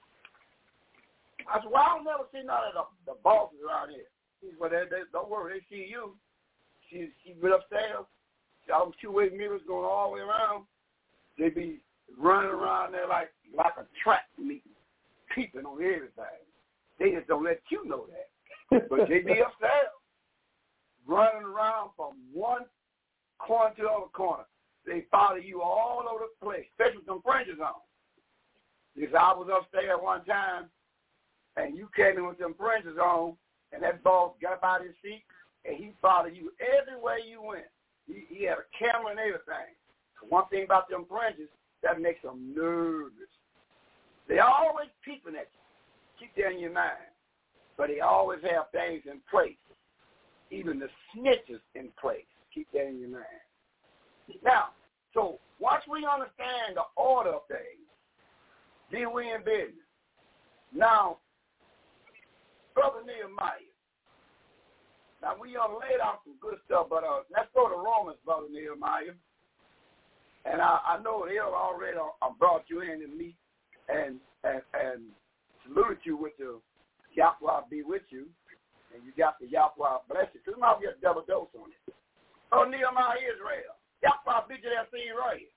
I said, well, I don't never see none of the bosses around here. He said, well, don't worry, they see you. She went upstairs. All the two-way mirrors going all the way around. They be running around there like a trap meeting, peeping on everything. They just don't let you know that. But they be upstairs, running around from one corner to the other corner. They follow you all over the place, especially with some fringes on. Because I was upstairs one time, and you came in with them fringes on, and that boss got up out of his seat, and he followed you everywhere you went. He had a camera and everything. One thing about them fringes, that makes them nervous. They always peeping at you. Keep that in your mind. But they always have things in place. Even the snitches in place. Keep that in your mind. Now, so once we understand the order of things, then we in business. Now, Brother Nehemiah, now we laid out some good stuff, but let's go to Romans, Brother Nehemiah. And I know they already brought you in to meet and saluted you with the Yahweh be with you, and you got the Yahweh bless you. So you might get a double dose on it. Oh, Nehemiah Israel, Yahweh beat you that scene right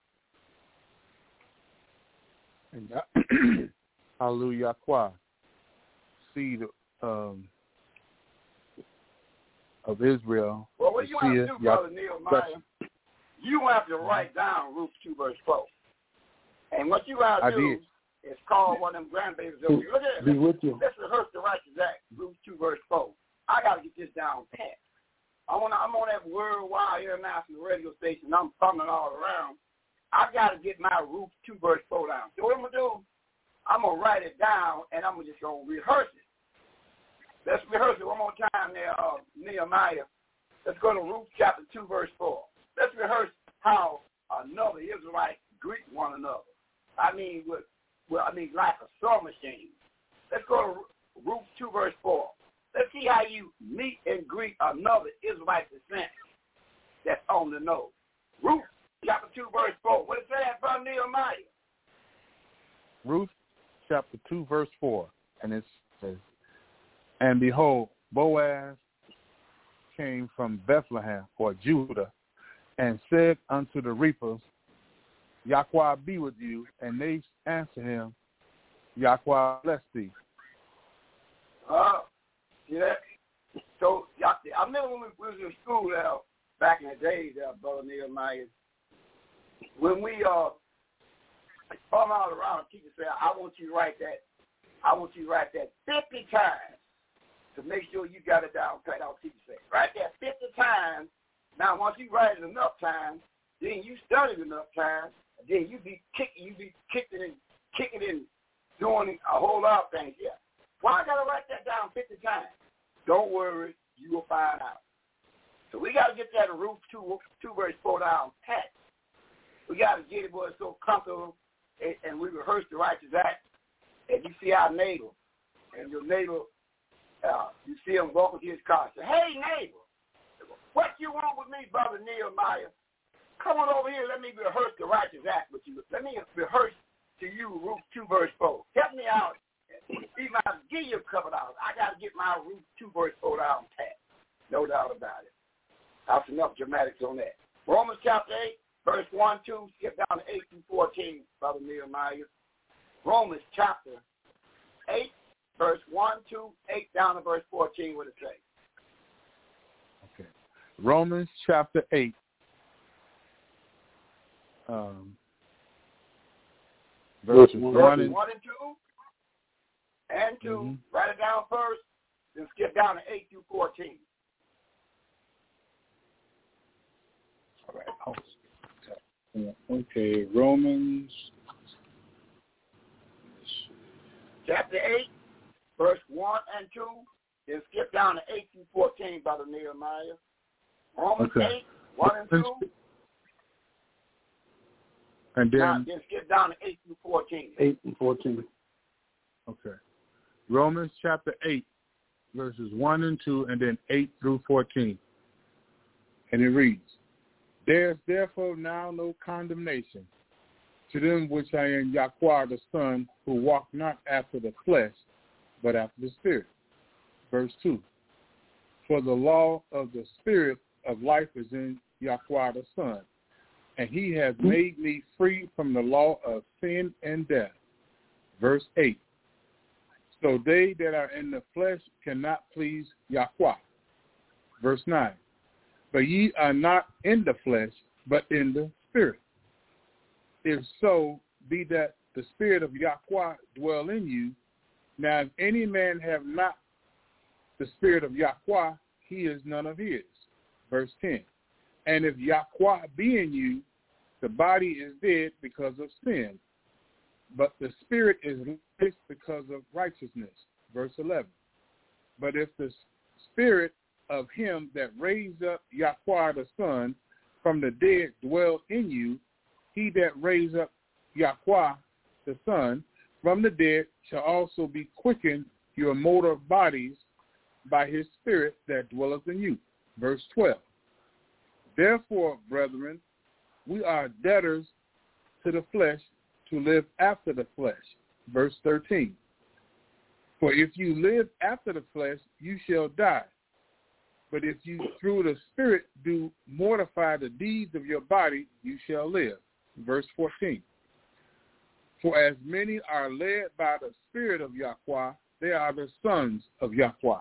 here. And hallelujah, Yahweh, seed of Israel. Well, what you want to do, Brother Nehemiah, you have to write down Ruth 2 verse 4. And what you got to do is call one of them grandbabies over here. Look at it. Let's rehearse the righteous act, Ruth 2 verse 4. I got to get this down pat. I'm on that worldwide international radio station. I'm thumbing all around. I got to get my Ruth 2 verse 4 down. So what I'm going to do, I'm going to write it down, and I'm just going to rehearse it. Let's rehearse it one more time there, Nehemiah. Let's go to Ruth chapter 2 verse 4. Let's rehearse how another Israelite greet one another. I mean, like a sewing machine. Let's go to Ruth 2 verse 4. Let's see how you meet and greet another Israelite descent that's on the nose. Ruth chapter 2 verse 4. What is that from Nehemiah? Ruth chapter 2 verse 4. And it says, and behold, Boaz came from Bethlehem or Judah, and said unto the reapers, Yahweh be with you. And they answered him, Yahweh bless thee. See that? So I remember when we was in school back in the days, Brother Nehemiah, when we all around, the teacher said, I want you to write that 50 times to make sure you got it down pat. Our teacher said, write that 50 times. Now, once you write it enough times, then you study it enough times, then you be kicking and doing a whole lot of things. Yeah. Why I got to write that down 50 times? Don't worry, you will find out. So we got to get that Ruth 2 verse 4 down pat. We got to get it where it's so comfortable, and we rehearse the righteous act, and you see our neighbor, and your neighbor, you see him walking to his car. Say, hey, neighbor, what you want with me, Brother Nehemiah? Come on over here. Let me rehearse the righteous act with you. Let me rehearse to you Ruth 2 verse 4. Help me out. Even I'll give you a couple dollars. I got to get my Ruth 2 verse 4 down pat. No doubt about it. That's enough dramatics on that. Romans chapter 8, verse 1, 2, skip down to 8 through 14, Brother Nehemiah. Romans chapter 8, verse 1, 2, 8 down to verse 14, what it say? Okay. Romans chapter 8. Verses 1 and 2. And 2, write it down first, then skip down to 8 through 14. All right. Okay, Romans. Chapter 8, verse 1 and 2, then skip down to 8 through 14, Brother Nehemiah. Romans 8, 1 and 2. And then skip down to 8 through 14. 8 and 14. Okay. Romans chapter 8, verses 1 and 2, and then 8 through 14. And it reads, there is therefore now no condemnation to them which are in Yahweh the Son, who walk not after the flesh, but after the Spirit. Verse 2, for the law of the Spirit of life is in Yahweh the Son, and he has made me free from the law of sin and death. Verse 8, so they that are in the flesh cannot please Yahweh. Verse 9, but ye are not in the flesh, but in the Spirit. If so be that the Spirit of Yahweh dwell in you, Now, if any man have not the spirit of Yahweh, he is none of his. Verse 10. And if Yahweh be in you, the body is dead because of sin, but the spirit is life because of righteousness. Verse 11. But if the spirit of him that raised up Yahweh the Son from the dead dwell in you, he that raised up Yahweh the Son from the dead shall also be quickened your mortal bodies by his spirit that dwelleth in you. Verse 12. Therefore, brethren, we are debtors to the flesh to live after the flesh. Verse 13. For if you live after the flesh, you shall die. But if you through the Spirit do mortify the deeds of your body, you shall live. Verse 14. For as many are led by the Spirit of Yahweh, they are the sons of Yahweh.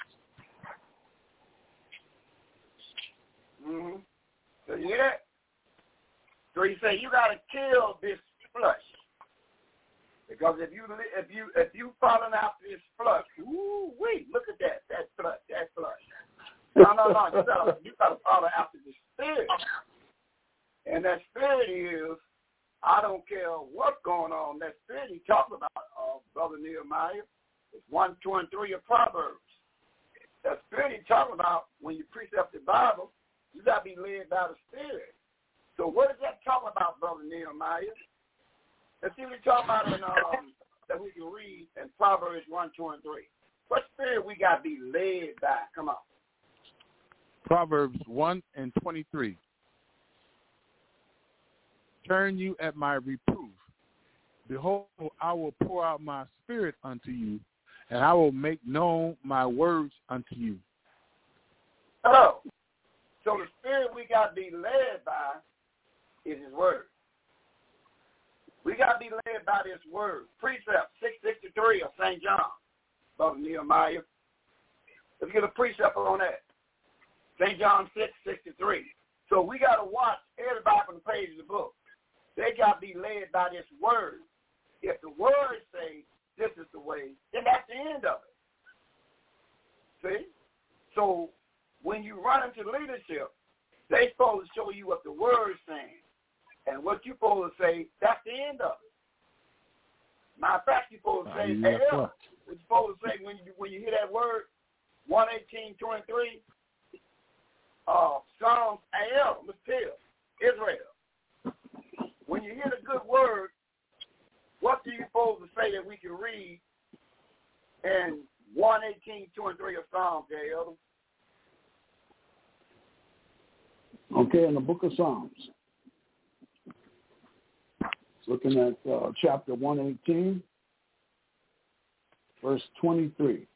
Mm-hmm. So you hear that? So he say you got to kill this flesh, because if you following after this flesh, wait, look at that flesh. No, you gotta follow after the Spirit, and that Spirit is, I don't care what's going on. That Spirit he talking about, Brother Nehemiah, is 1, 2, and 3 of Proverbs. That Spirit he talking about when you precept the Bible, you got to be led by the Spirit. So what is that talking about, Brother Nehemiah? Let's see what he's talking about in, that we can read in Proverbs 1, 2, and 3. What spirit we got to be led by? Come on. Proverbs 1 and 23. Turn you at my reproof. Behold, I will pour out my spirit unto you, and I will make known my words unto you. Oh, so the spirit we got to be led by is his word. We got to be led by this word. Precept 663 of St. John, Brother Nehemiah. Let's get a precept on that. St. John 6:63. So we got to watch everybody from the page of the book. They got to be led by this word. If the word say this is the way, then that's the end of it. See? So when you run into leadership, they supposed to show you what the word's saying. And what you're supposed to say, that's the end of it. Matter of fact, you're supposed to say, hey, what you're supposed to say when you hear that word, 118:23, Psalms AL, let's tell Israel. When you hear the good word, what do you supposed to say that we can read in 118:23 of Psalms, AL? Okay, in the book of Psalms. Looking at chapter 118, verse 23.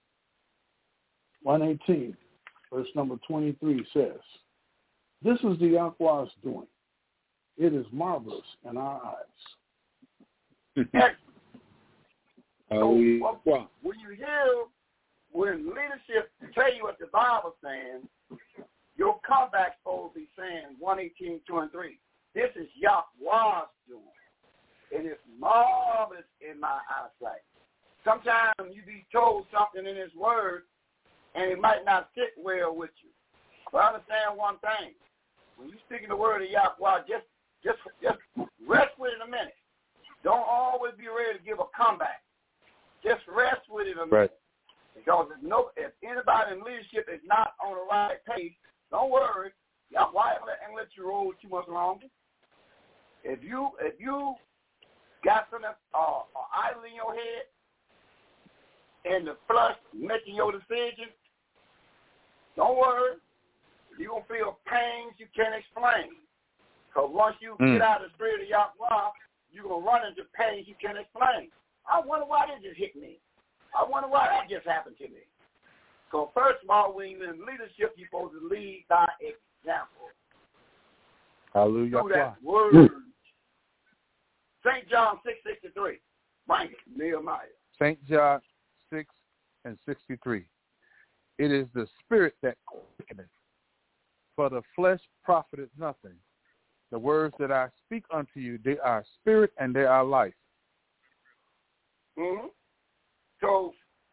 118, verse number 23 says, this is the Yahweh's doing. It is marvelous in our eyes. So, when you hear, when leadership tell you what the Bible's saying, your comeback's supposed to be saying 118:23. This is Yahweh's doing. It is marvelous in my eyesight. Sometimes you be told something in his word, and it might not sit well with you. But understand one thing. When you speaking the word of Yahweh, just rest with it a minute. Don't always be ready to give a comeback. Just rest with it a minute. Right. Because if anybody in leadership is not on the right page, don't worry. Yahweh ain't let you roll too much longer. If you got something idle in your head and the flesh making your decision, don't worry. You're going to feel pains you can't explain. Because once you get out of the spirit of Yahweh, you're going to run into pains you can't explain. I wonder why this just hit me. I wonder why that just happened to me. So first of all, when you're in leadership, you're supposed to lead by example. Hallelujah. Through that word. St. John 6:63. Bring it, Nehemiah. St. John 6 and 63. It is the spirit that quickeneth, for the flesh profiteth nothing. The words that I speak unto you, they are spirit and they are life. Mm-hmm. So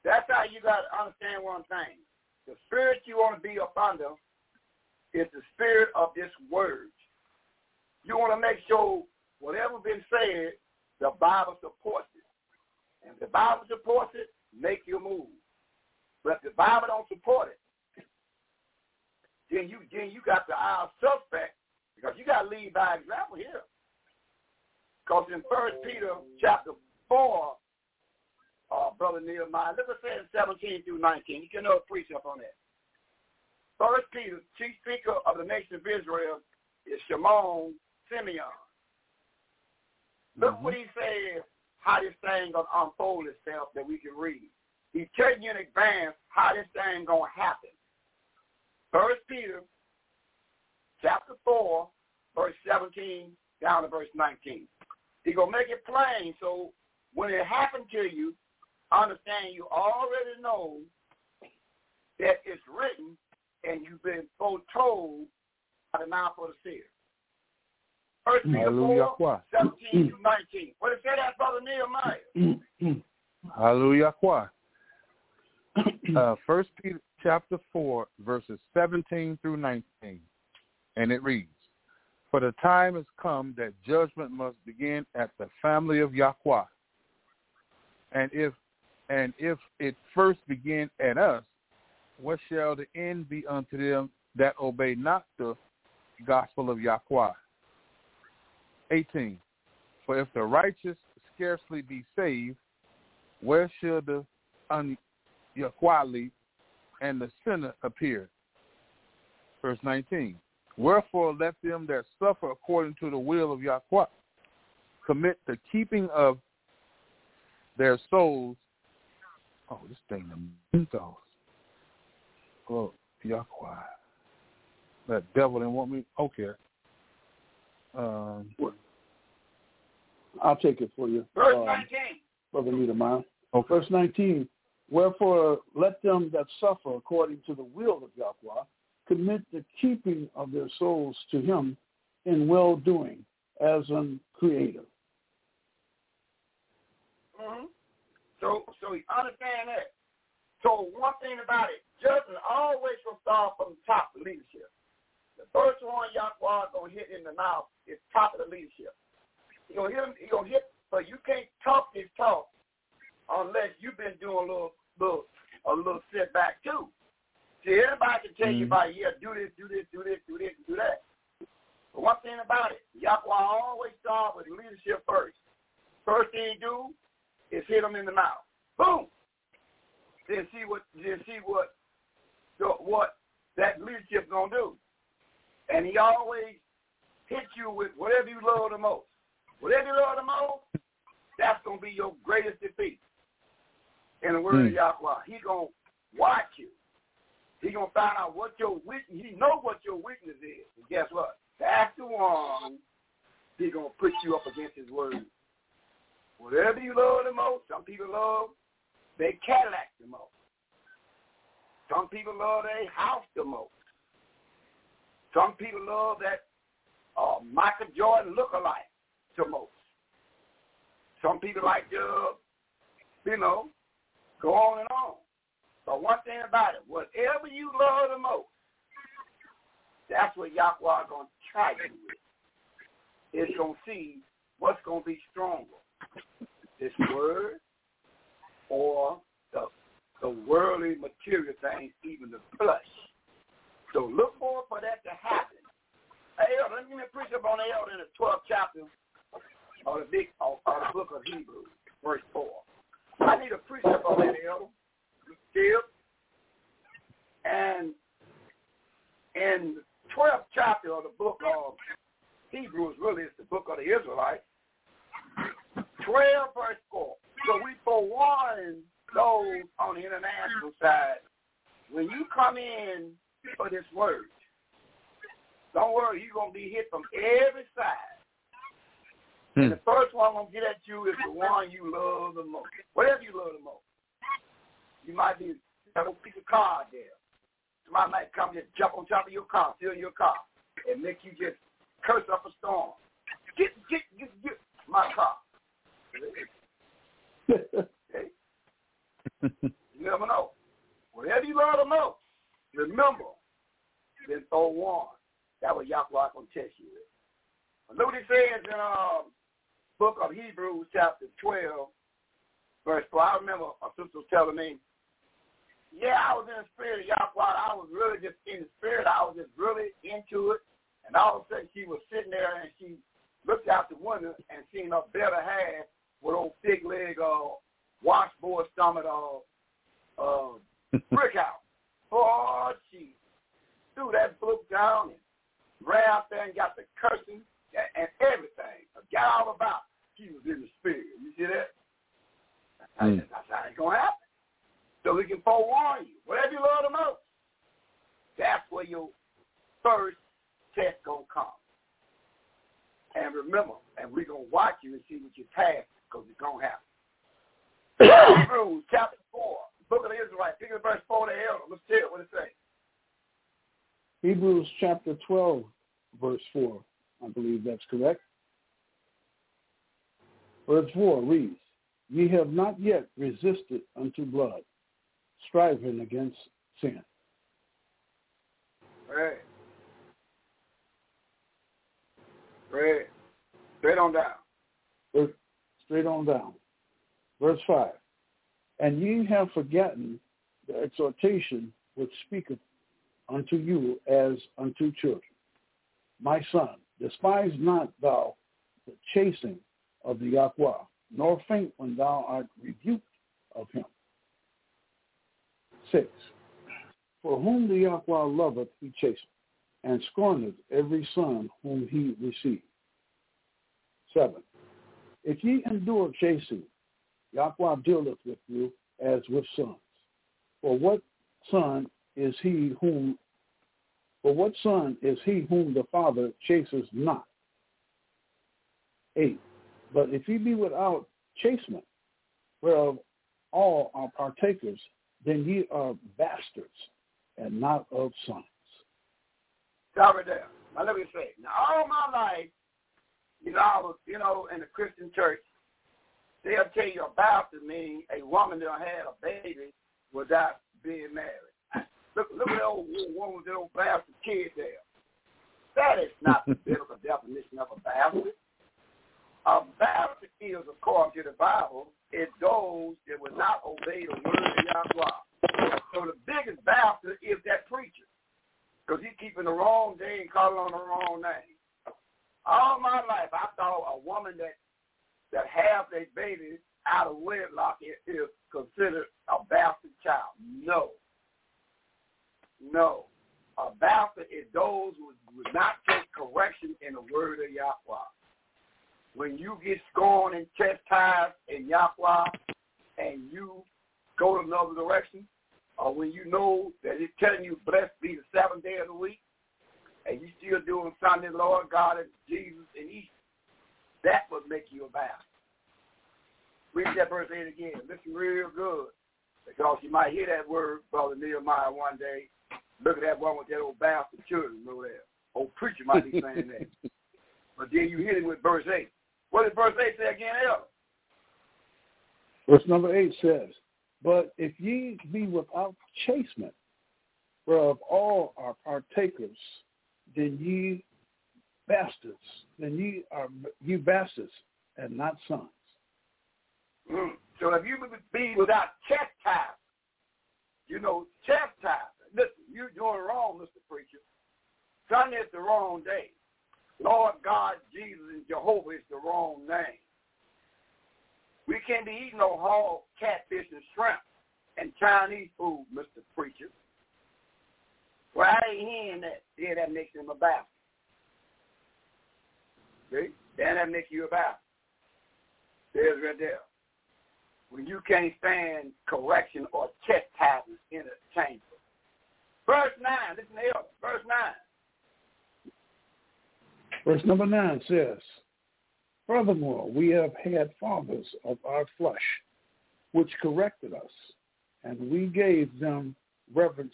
That's how you got to understand one thing. The spirit you want to be up under is the spirit of this word. You want to make sure whatever been said, the Bible supports it. And if the Bible supports it, make you move. But if the Bible don't support it, then you got the eye of suspect, because you got to lead by example here. Because in 1 Peter chapter 4, Brother Nehemiah, look at it 17 through 19. You can know a precept on that. 1 Peter, chief speaker of the nation of Israel, is Shimon Simeon. Look what he says, how this thing going to unfold itself that we can read. He's telling you in advance how this thing going to happen. 1 Peter chapter 4, verse 17 down to verse 19. He's going to make it plain so when it happened to you, understand you already know that it's written and you've been foretold by the mouth of the seer. 1 Peter 4, 17 to 19. What did it say that, Brother Nehemiah? Hallelujah. 1 Peter chapter 4, verses 17 through 19. And it reads, "For the time has come that judgment must begin at the family of Yahweh. And if it first begin at us, what shall the end be unto them that obey not the gospel of Yahweh?" 18. "For if the righteous scarcely be saved, where shall the ungodly and the sinner appear?" Verse 19. "Wherefore let them that suffer according to the will of Yahweh commit the keeping of their souls." Oh, this thing, the mythos. Oh, Yahweh. That devil didn't want me. Okay. I'll take it for you. Verse 19. Brother Nehemiah. Okay. Verse 19. "Wherefore let them that suffer according to the will of Yahweh commit the keeping of their souls to him in well-doing as an creator." Mm-hmm. So you understand that. So one thing about it, judgment always will start from the top of leadership. The first one Yahweh going to hit in the mouth is top of the leadership. He's going to hit, but you can't talk this talk unless you've been doing a little setback too. See, everybody can tell you about, do this, do that. But one thing about it, Yahweh always start with leadership first. First thing he do is hit them in the mouth. Boom. Then see what that leadership gonna do. And he always hits you with whatever you love the most. Whatever you love the most, that's gonna be your greatest defeat. In the word of Yahweh, he gonna watch you. He gonna find out what your weakness. He know what your weakness is. And guess what? That's the one he gonna put you up against his word. Whatever you love the most, some people love their Cadillac the most. Some people love their house the most. Some people love that Michael Jordan look-alike the most. Some people like to, go on and on. But one thing about it, whatever you love the most, that's what Yahweh going to try you with. It's going to see what's going to be stronger, this word or the worldly material things, even the flesh. So look forward for that to happen. Hey, Elder, let me preach up on the Elder in the 12th chapter of the book of Hebrews, verse 4. I need a precept on that, Elder. Still. And in the 12th chapter of the book of Hebrews, really it's the book of the Israelites, 12 verse 4. So we forewarn those on the international side, when you come in for this word, don't worry, you're going to be hit from every side. And the first one going to get at you is the one you love the most. Whatever you love the most. You might be have a piece of car there. Somebody might come just jump on top of your car, steal your car, and make you just curse up a storm. Get my car. Okay? You never know. Whatever you learn the most, remember, been forewarned. That was Yahweh going to test you with. But look what he says in book of Hebrews, chapter 12, verse 4. I remember a sister was telling me, yeah, I was in the spirit of Yahweh. I was really just in the spirit. I was just really into it. And all of a sudden, she was sitting there and she looked out the window and seen her better half with old thick leg, washboard stomach, brick house. Oh, she threw that book down and ran out there and got the cursing and everything. Got all about it. She was in the spirit. You see that? That's how it's going to happen. So we can forewarn you. Whatever you love the most, that's where your first test going to come. And remember, and we're going to watch you and see what you pass, because it's going to happen. Hebrews chapter 4, book of the Israelites, pick up verse 4 to 11. Let's see it. What it say? Hebrews chapter 12, verse 4. I believe that's correct. Verse 4 reads, ye have not yet resisted unto blood, striving against sin. Right. Right. Straight on down. Straight on down. Verse 5, and ye have forgotten the exhortation which speaketh unto you as unto children. My son, despise not thou the chastening of the Yahweh, nor faint when thou art rebuked of him. 6, for whom the Yahweh loveth he chasteneth, and scorneth every son whom he received. 7, if ye endure chastening, Yahweh dealeth with you as with sons. For what son is he whom the Father chases not? 8, but if ye be without chastisement, whereof all are partakers, then ye are bastards and not of sons. Stop right there. Now let me say, now all my life, I was, in the Christian church, they'll tell you a bastard means a woman that had a baby without being married. Look at that old woman with that old bastard kid there. That is not the biblical definition of a bastard. A bastard is, according to the Bible, is those that will not obey the word of Yahweh. So the biggest bastard is that preacher, because he's keeping the wrong day and calling on the wrong name. All my life, I thought a woman that has a baby out of wedlock is considered a bastard child. No. A bastard is those who would not take correction in the word of Yahweh. When you get scorned and chastised in Yahweh and you go to another direction, or when you know that it's telling you blessed be the 7th day of the week, and you still doing Sunday, Lord God and Jesus and Easter, that would make you a bastard. Read that verse 8 again. Listen real good, because you might hear that word, Brother Nehemiah, one day. Look at that one with that old bastard children over there. Old preacher might be saying that. But then you hit him with verse 8. What did verse 8 say again, Elder? Verse number 8 says, but if ye be without chastisement, whereof all are partakers, then ye bastards, ye bastards and not sons. So if you be without chastisement, chastisement. Listen, you're doing wrong, Mr. Preacher. Sunday is the wrong day. Lord God, Jesus, and Jehovah is the wrong name. We can't be eating no hog, catfish, and shrimp and Chinese food, Mr. Preacher. Well, I ain't hearing that. Yeah, that makes him a bastard. See? Then that makes you a bastard. There's right there. When you can't stand correction or chastisement in a chamber. Verse 9, listen to it. Verse 9. Verse number 9 says, furthermore, we have had fathers of our flesh, which corrected us, and we gave them reverence.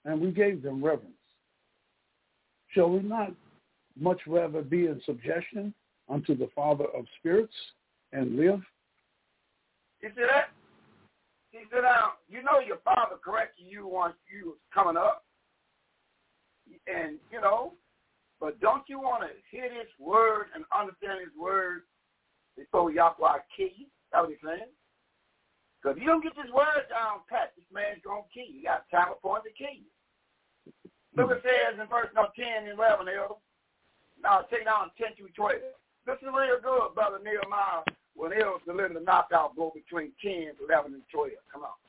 Shall we not much rather be in subjection unto the Father of spirits and live? You see that? He said, now, you know your father corrected you once you was coming up. And, you know, but don't you want to hear his word and understand his word before Yahweh kill you? That's what he's saying. Because if you don't get this word down pat, this man's going to kill you. You got time appointed to kill you. Look what it says in verse 10 and 11, Elder. Now, take down 10 through 12. This is real good, Brother Nehemiah, when Elder delivered the knockout blow between 10, 11, and 12. Come on.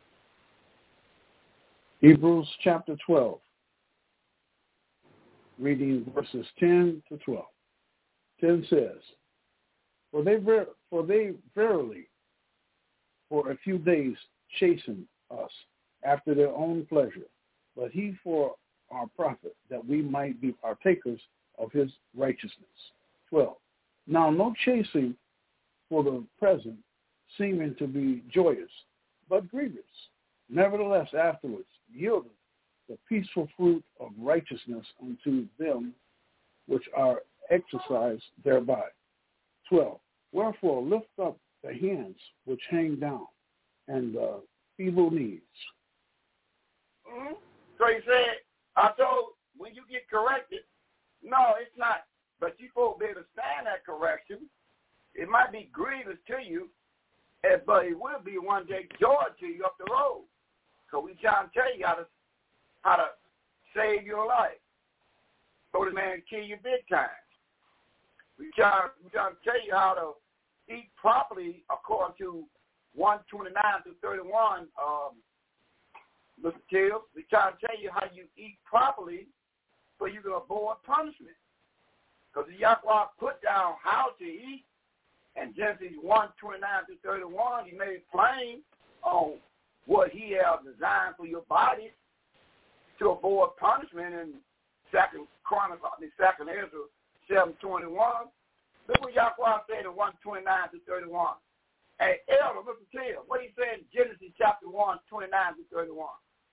Hebrews chapter 12, reading verses 10 to 12. 10 says, For they verily for a few days chastened us after their own pleasure, but he for our profit, that we might be partakers of his righteousness. 12. Now no chasing for the present seeming to be joyous, but grievous. Nevertheless afterwards yieldeth the peaceful fruit of righteousness unto them which are exercised thereby. 12. Wherefore lift up the hands which hang down, and the feeble knees. Mm-hmm. So he said, I told when you get corrected, no, it's not. But you supposed to be able to stand that correction. It might be grievous to you, but it will be one day joy to you up the road. So we trying to tell you how to save your life. So the man kill you big time. We trying to tell you how to eat properly according to 129 to 31. Mr. Kills, we try to tell you how you eat properly so you can avoid punishment. Because Yahweh put down how to eat, and Genesis 1:29 to 31, he made it plain on what he has designed for your body to avoid punishment in Second Ezra 7:21. Look what Yahweh said in 1:29 to 31. Hey, Elder, Mr. Kills, what he said in Genesis chapter 1:29 to 31.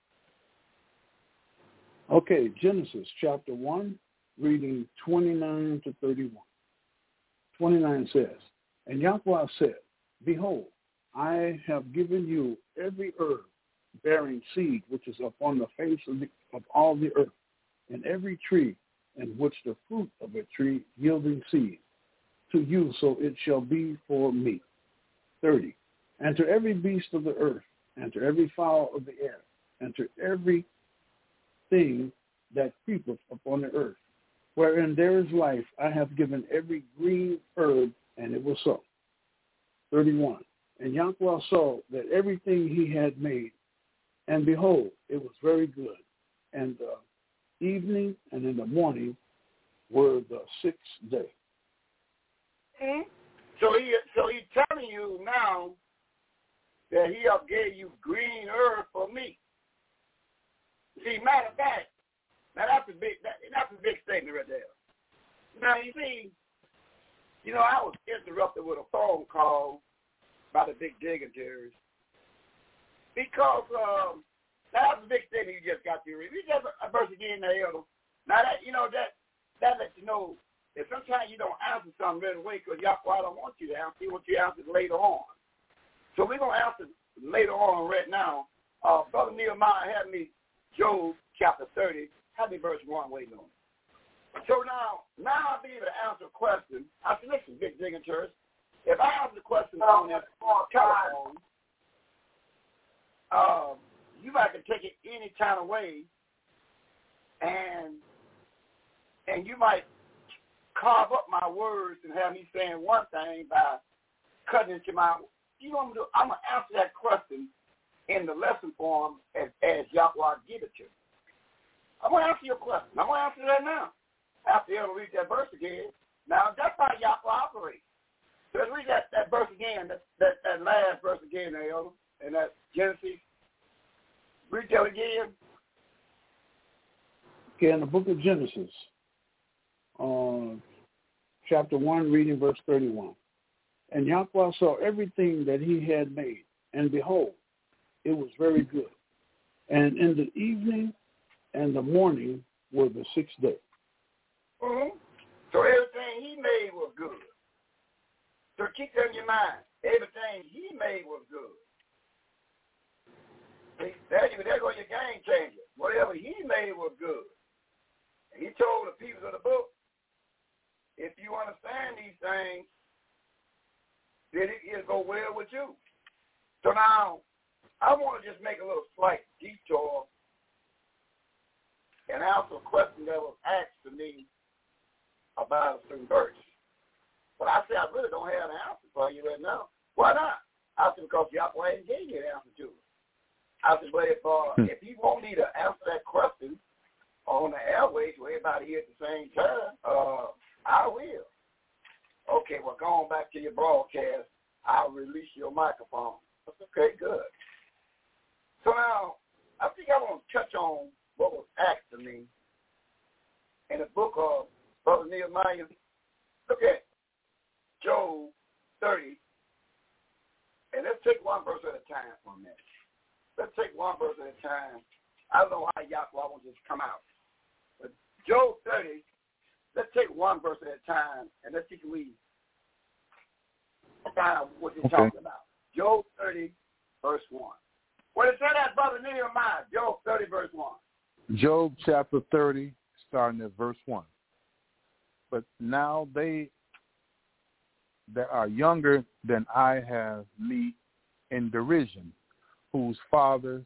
Okay, Genesis chapter 1, reading 29 to 31. 29 says, And Yahweh said, Behold, I have given you every herb bearing seed which is upon the face of all the earth, and every tree in which the fruit of a tree yielding seed, to you so it shall be for meat. 30. And to every beast of the earth, and to every fowl of the air, and to every thing that creepeth upon the earth, wherein there is life, I have given every green herb, and it was so. 31. And Yahweh saw that everything he had made, and behold, it was very good. And the evening and in the morning were the sixth day. Mm-hmm. So he's telling you now that he have gave you green herb for me. See, matter of fact, now that's a big statement right there. Now you see, I was interrupted with a phone call by the big dignitaries because that's a big statement you just got to read. We just a verse again there. Now that that lets you know that sometimes you don't answer something right away because Yahweh don't want you to answer. He wants you to answer later on. So we're gonna answer later on right now. Brother Nehemiah had me Job chapter 30, have me verse 1 waiting on. So now I'll be able to answer a question. I said, listen, big dignitaries, if I answer the question on that telephone, you might can take it any kind of way, and you might carve up my words and have me saying one thing by cutting into my. You know what I'm going to do? I'm going to answer that question in the lesson form as Yahweh give it to me. I'm going to answer your question. I'm going to answer that now. After you read that verse again. Now, that's how Yahweh operates. So let's read that verse again, that last verse again, Elder, and that Genesis. Read that again. Okay, in the book of Genesis, chapter 1, reading verse 31. And Yahweh saw everything that he had made, and behold, it was very good. And in the evening and the morning were the sixth day. Mm-hmm. So everything he made was good. So keep that in your mind. Everything he made was good. See, there go your game changer. Whatever he made was good. And he told the people of the book, if you understand these things, then it'll go well with you. So now, I want to just make a little slight detour and answer a question that was asked to me about a certain verse. But I said, I really don't have an answer for you right now. Why not? I said, because Yahweh ain't gave you an answer to it. I said, but if you want me to answer that question on the airways with everybody here at the same time, I will. Okay, well, going back to your broadcast, I'll release your microphone. That's okay, good. So now, I think I want to touch on what was asked to me in the book of Brother Nehemiah. Look at Job 30, and let's take one verse at a time for a minute. Let's take one verse at a time. I don't know how Yahweh wants this to come out. But Job 30, let's take one verse at a time, and let's see if we find out what you're talking about. Job 30, verse 1. What it said that, Brother Nehemiah? Job 30, verse 1. Job chapter 30, starting at verse 1. But now they that are younger than I have me in derision, whose fathers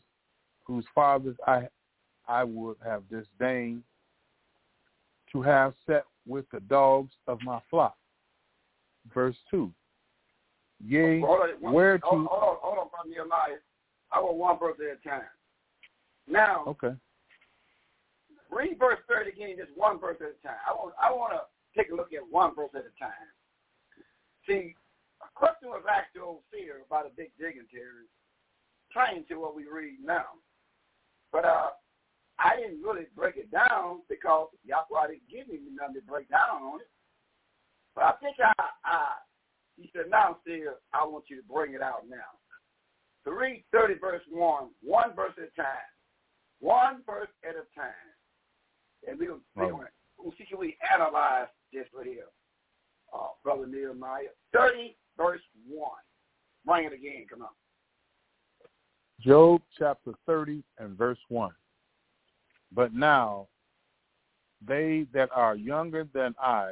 I would have disdained to have set with the dogs of my flock. Verse 2. Yea, where to... Hold on, Brother Nehemiah. I want one verse at a time. Now, okay. Read verse 30 again, just one verse at a time. I want to take a look at one verse at a time. See, a question was asked to old seer about a big dignitary, trying to what we read now. But I didn't really break it down because Yahweh didn't give me nothing to break down on it. But I think he said, now, seer, I want you to bring it out now. So read 30 verse 1, one verse at a time. One verse at a time. And we're going to see if we analyze this right here. Brother Nehemiah, 30 verse 1. Bring it again, come on. Job chapter 30 and verse 1. But now they that are younger than I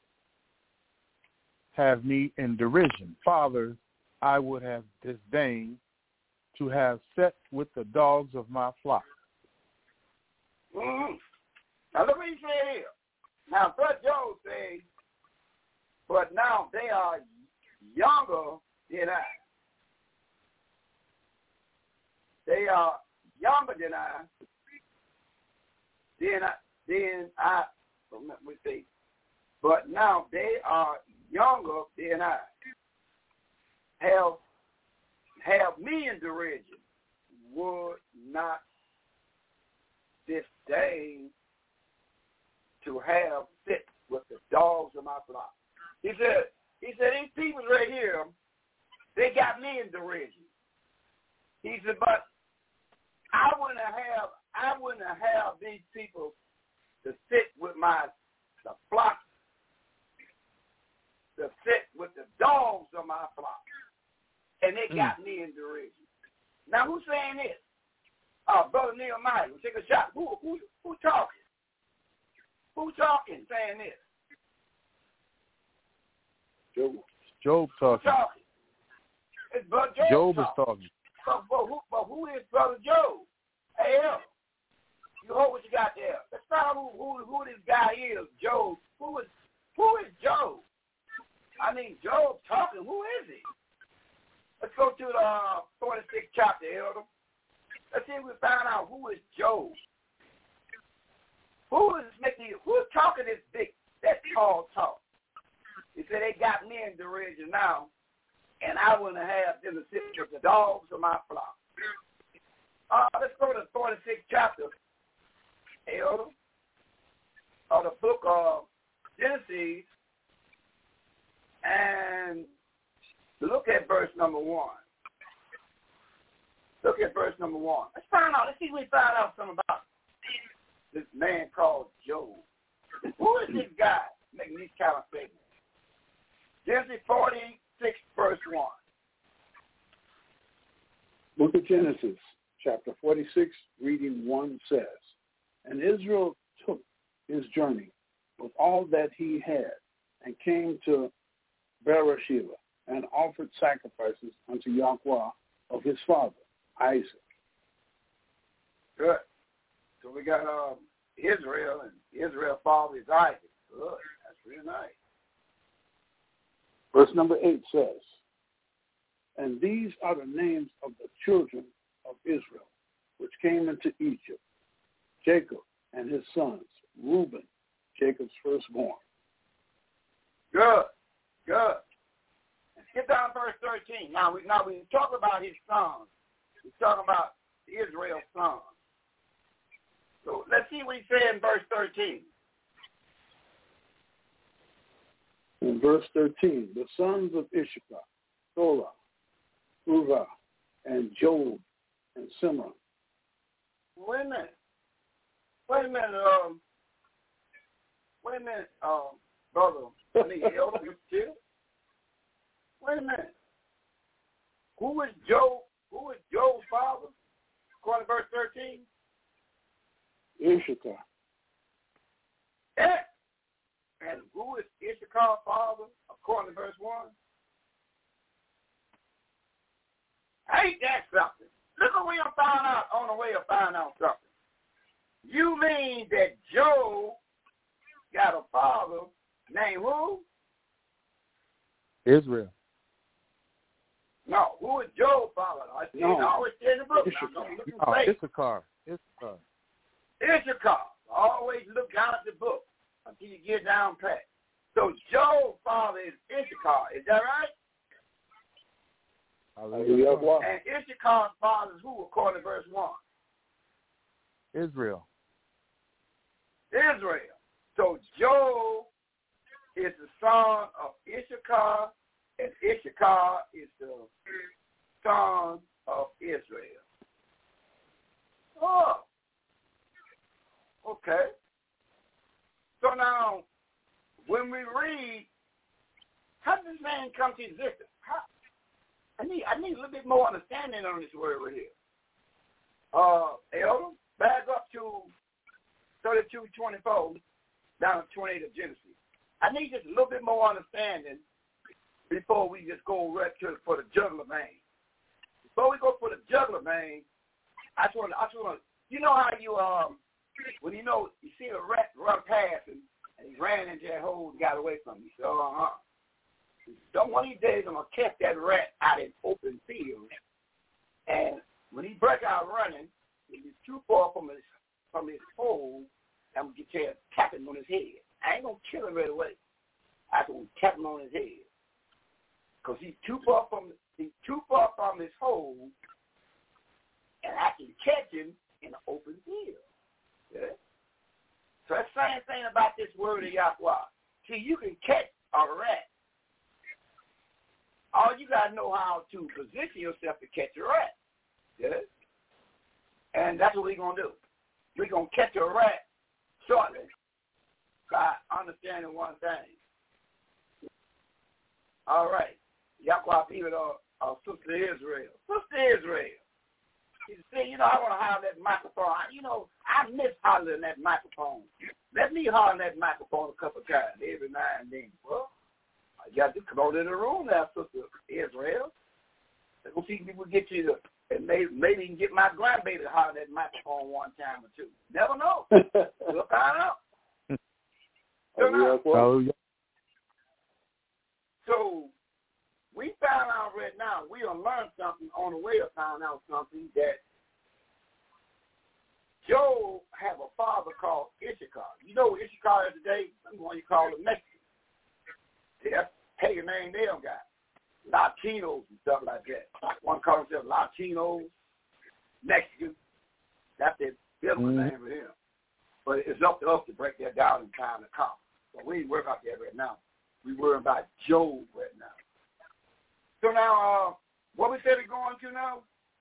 have me in derision. Fathers, I would have disdained to have set with the dogs of my flock. Mm-hmm. Now look what he said here. Now, Brother Job says, but now they are younger than I. They are younger than I. But now they are younger than I. Have me in derision, would not disdain to have sit with the dogs of my flock. He said, these people right here, they got me in derision. He said, but I wouldn't have these people to sit with the flock, to sit with the dogs of my flock. And they got me in derision. Now, who's saying this? Brother Nehemiah, we'll take a shot. Who talking? Who talking saying this? Job talking. It's Brother Job. Job is talking. But who is Brother Job? Hey, you hold what you got there. Let's find out who this guy is, Job. Who is Job? I mean, Job talking. Who is he? Let's go to the 46th chapter, Elder. Let's see if we find out who is Job. Who's talking this big, that tall talk? He said, they got me in derision now, and I wouldn't have them to sit with the dogs of my flock. Let's go to the 46th chapter, Elder, of the book of Genesis, and look at verse number 1. Look at verse number 1. Let's see if we find out something about this man called Job. Who is this guy making these kind of statements? Genesis 46, verse 1. Book of Genesis, chapter 46, reading 1 says, And Israel took his journey with all that he had and came to Beersheba and offered sacrifices unto Yahweh of his father, Isaac. Good. So we got Israel, and Israel's father is Isaac. Good. That's really nice. Verse number 8 says, And these are the names of the children of Israel, which came into Egypt, Jacob and his sons, Reuben, Jacob's firstborn. Good. Good. Let's get down to verse 13. Now we talk about his sons. We're talking about Israel's sons. So let's see what he said in verse 13. In verse 13, the sons of Issachar, Tola, Ruvah, and Job, and Simon. Wait a minute, brother. I need help with you. Wait a minute. Who is Job? Who is Job's father? According to verse 13. Issachar. Yeah. And who is Issachar's father? According to verse 1. Ain't that something? Look what we found out on the way of finding out something. You mean that Job got a father named who? Israel. No, who is Job's father? I always say in the book. Issachar. Issachar. Always look down at the book until you get down pat. So Job's father is Issachar. Is that right? Hallelujah. And Issachar's father is who, according to verse 1? Israel. So Job is the son of Issachar, and Issachar is the son of Israel. Oh, okay. So now, when we read, how does this man come to existence? I need a little bit more understanding on this word right here. Elder, back up to 32:24, down to 28 of Genesis. I need just a little bit more understanding before we just go right for the jugular vein. Before we go for the jugular vein, I just want to, you know how you when you see a rat run past and he ran into that hole and got away from you. So Don't one of these days I'm gonna catch that rat out in open field, and when he break out running, if he's too far from his hole, I'm gonna get you tap him on his head. I ain't gonna kill him right away. I can tap him on his head, cause he's too far from his hole, and I can catch him in the open field. Yeah? So that's the same thing about this word of Yahweh. See, you can catch a rat. All you got to know how to position yourself to catch a rat. Yeah? And that's what we're going to do. We're going to catch a rat shortly by understanding one thing. All right. Yahweh, even Sister Israel. Sister Israel. You see, I want to holler that microphone. I miss hollering that microphone. Let me holler that microphone a couple times every now and then. Well, you got to come on in the room now, Sister Israel. Let's see if we can get you to, and maybe you can get my grandbaby to holler that microphone one time or two. Never know. We'll find out. So we found out right now, we done learned something on the way of finding out something, that Job have a father called Issachar. You know what Issachar is today? That's the one you call the Mexican. See, that's a pagan name they don't got. Latinos and stuff like that. One calls themselves Latinos, Mexicans. That's their biblical name for them. But it's up to us to break that down in time to come. So we ain't worried about that right now. We worry about Job right now. So now, what we said we're going to now?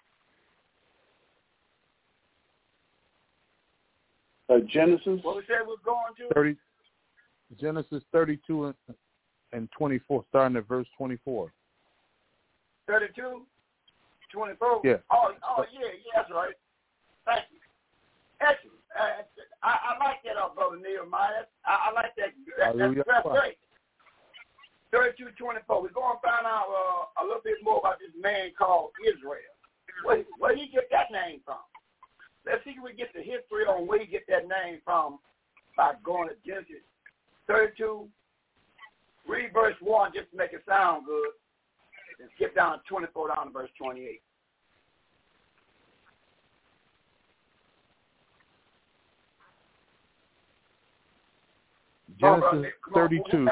Genesis. What we said we're going to? Genesis 32 and 24, starting at verse 24. 32, 24? Yeah. Oh, yeah, that's right. Thank you. Excellent. I like that, Brother Nehemiah. I like that. That's great. 32:24. We're going to find out a little bit more about this man called Israel. Where did he get that name from? Let's see if we get the history on where he get that name from by going to Genesis 32. Read verse 1 just to make it sound good. And skip down 24 down to verse 28. Genesis 32.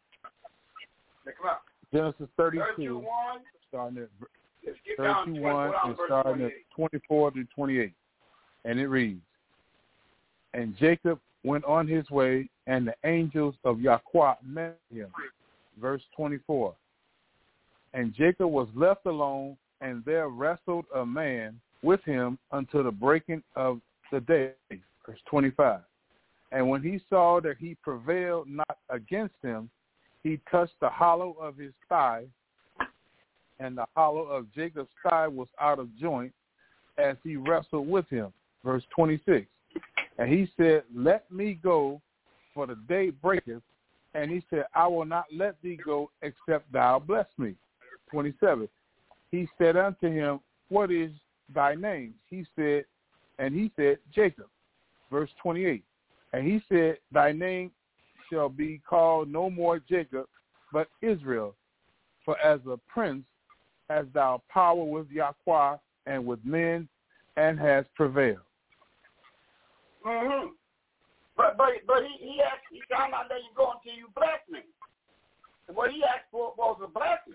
Genesis 32, starting at 31 and starting at 24 to 28. And it reads, and Jacob went on his way, and the angels of Yahweh met him. Verse 24. And Jacob was left alone, and there wrestled a man with him until the breaking of the day. Verse 25. And when he saw that he prevailed not against him, he touched the hollow of his thigh, and the hollow of Jacob's thigh was out of joint as he wrestled with him. Verse 26. And he said, let me go, for the day breaketh. And he said, I will not let thee go, except thou bless me. 27. He said unto him, what is thy name? He said, Jacob. Verse 28. And he said, thy name shall be called no more Jacob, but Israel. For as a prince hast thou power with Yahweh and with men, and has prevailed. Mm-hmm. But he asked, he said, I'm not letting you go until you bless me. And what he asked for was a blessing.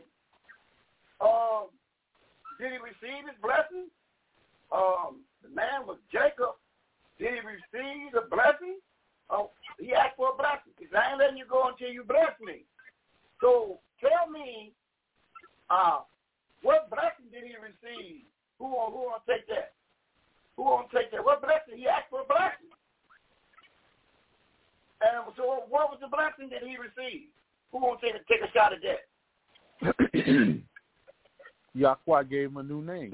Did he receive his blessing? The man was Jacob. Did he receive the blessing? He asked for a blessing. He said, I ain't letting you go until you bless me. So tell me, what blessing did he receive? Who want to take that? Who want to take that? What blessing? He asked for a blessing. And so what was the blessing that he received? Who want to take a shot at that? Yahweh gave him a new name.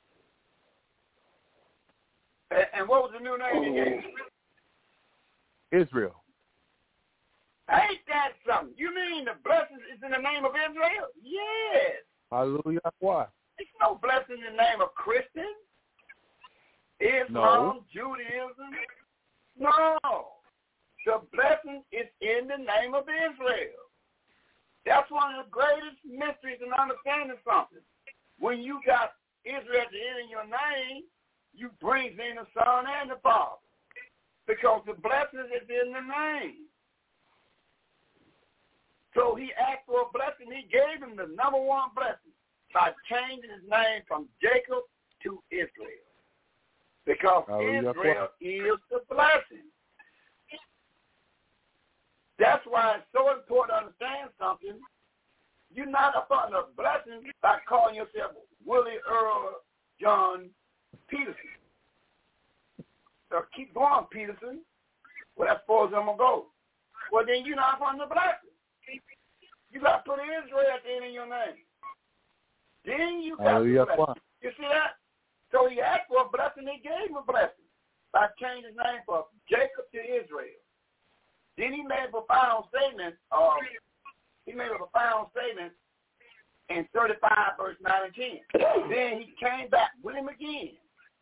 And what was the new name he gave him? Israel. Ain't that something? You mean the blessing is in the name of Israel? Yes. Hallelujah. Why? There's no blessing in the name of Christian, Islam, Judaism. No. The blessing is in the name of Israel. That's one of the greatest mysteries in understanding something. When you got Israel at the end of your name, you bring in the Son and the Father. Because the blessing is in the name. So he asked for a blessing. He gave him the number one blessing by changing his name from Jacob to Israel. Because Israel is the blessing. That's why it's so important to understand something. You're not up on the blessing by calling yourself Willie Earl John Peterson. So keep going, Peterson. Well, that's as far as I'm going to go. Well, then you're not up on the blessing. You got to put Israel at the end of your name. Then you got the blessing. You see that? So he asked for a blessing, he gave him a blessing by changing his name from Jacob to Israel. Then he made a profound statement. In 35, verse 9 and 10. Then he came back with him again.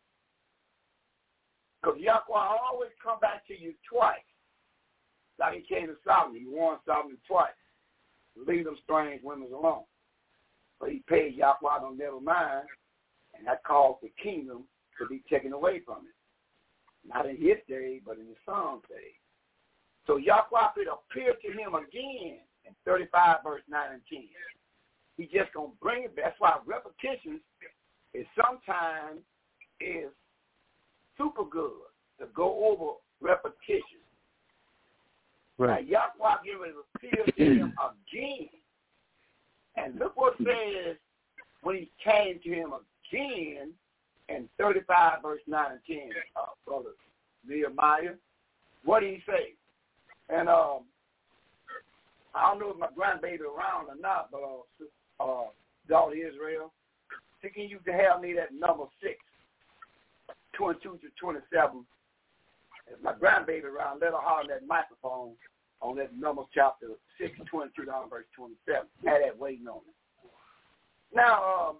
Because Yahweh always come back to you twice. Like he came to Solomon. He warned Solomon twice. Leave them strange women alone. But he paid Yahweh don't never mind, and that caused the kingdom to be taken away from him. Not in his day, but in his son's day. So Yahweh could appear to him again in 35, verse 9 and 10. He just going to bring it back. That's why repetitions is sometimes is super good to go over repetition. Right. Now, Yahweh give it appear to him again. And look what it says when he came to him again in 35, verse 9 and 10, Brother Nehemiah. What did he say? And I don't know if my grandbaby around or not, but daughter Israel, Can you to have me that number 6, 22 to 27. If my grandbaby around, let her holler that microphone on that Numbers chapter 6, 22 down verse 27. Had that waiting on it. Now,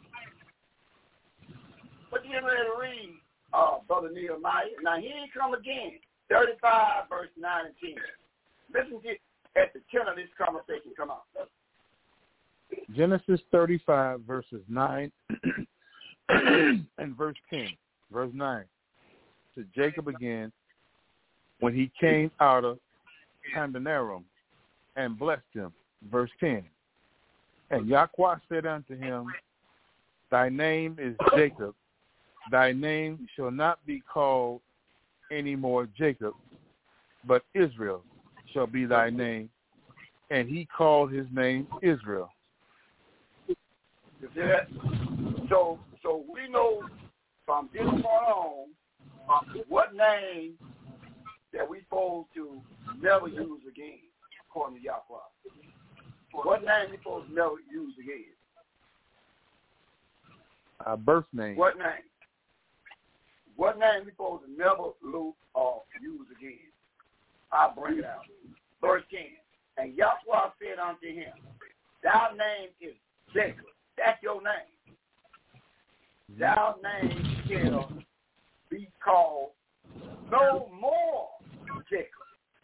what you getting ready to read, Brother Nehemiah? Now, here he come again, 35 verse 9 and 10. Listen to at the 10 of this conversation come out. Genesis 35 verses 9 and verse 10. Verse 9. To Jacob again, when he came out of Pandanarum and blessed him. Verse 10. And Yahweh said unto him, thy name is Jacob. Thy name shall not be called any more Jacob, but Israel shall be thy name. And he called his name Israel. You see that? So we know from this point on what name that we supposed to never use again, according to Yahweh. What name we supposed to never use again? Our birth name. What name? What name we supposed to never lose or use again? I'll bring it out. Verse 10. And Yahweh said unto him, thy name is Jacob. That's your name. Thy name shall be called no more Jacob,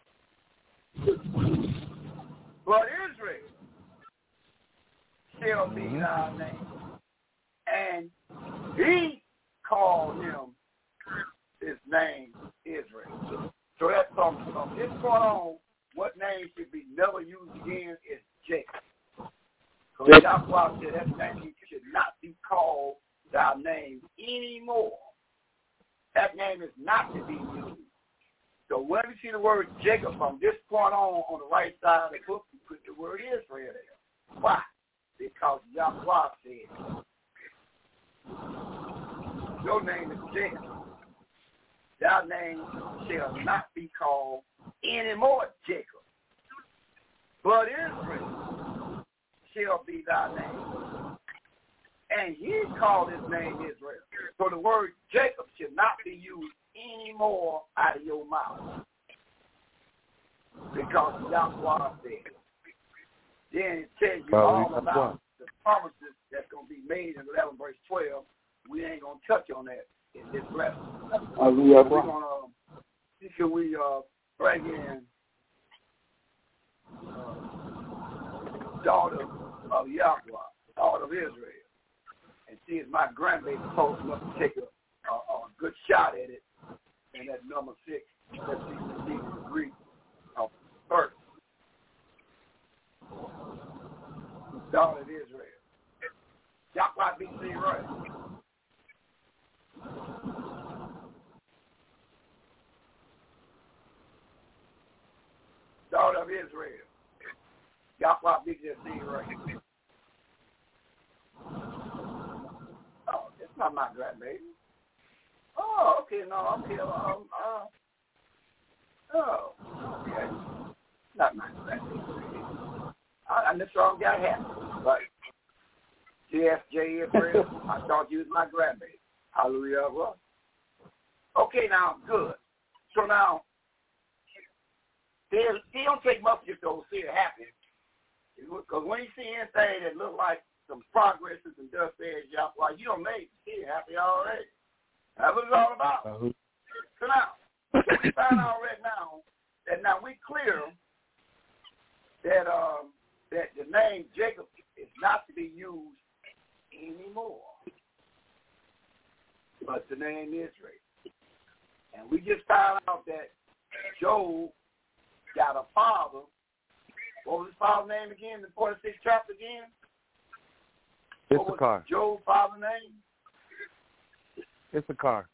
but Israel shall be thy name. And he called him his name Israel. So that's from this point on, what name should be never used again is Jacob. So Yahweh said that name should not be called thy name anymore. That name is not to be used. So when you see the word Jacob from this point on the right side of the book, you put the word Israel there. Why? Because Yahweh said, your name is Jacob. Thy name shall not be called anymore Jacob, but Israel shall be thy name. And he called his name Israel. So the word Jacob should not be used anymore out of your mouth. Because Yahweh said. Then it tells you all about the promises that's going to be made in 11 verse 12. We ain't going to touch on that in this lesson. We're going to see can we bring in daughter of Yahweh, daughter of Israel. And see if my grandbaby close enough to take a good shot at it. And that number 6, let's see if we agree first. Daughter of Israel. Yahweh be seen right. Daughter of Israel. Yahweh be seen right. Not my grandbaby. Oh, okay, no, okay, okay. Not my grandbaby. I'm the strong guy happy, but CSJ Israel, I thought you was my grandbaby. Hallelujah. Okay, now, good. So now, it don't take much just to see it happen. Because when you see anything that look like some progresses and dust there, Yahweh, you don't make it happy already. That's what it's all about. So now, we find out right now that we clear that that the name Jacob is not to be used anymore, but the name Israel. And we just found out that Job got a father. What was his father's name again? The 46th chapter again? Issachar. What was Job's father's name? Issachar.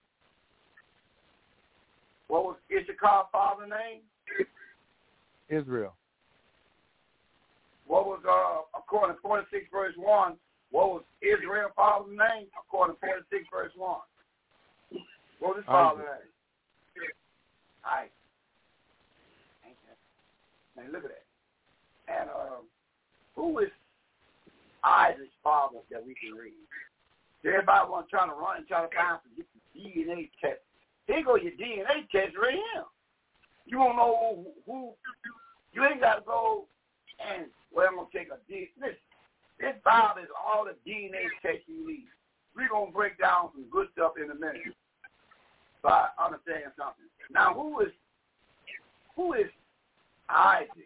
What was Issachar's father's name? Israel. What was, according to 46 verse 1, what was Israel's father's name? According to 46 verse 1. What was his father's name? Isaac. Now look at that. And who is Isaac's father that we can read? Everybody want to try to run and try to find some DNA test. Here go your DNA test right here. You won't know who. You ain't got to go and, well, I'm going to take a DNA. Listen, this Bible is all the DNA tests you need. We're going to break down some good stuff in a minute by understanding something. Now, who is Isaac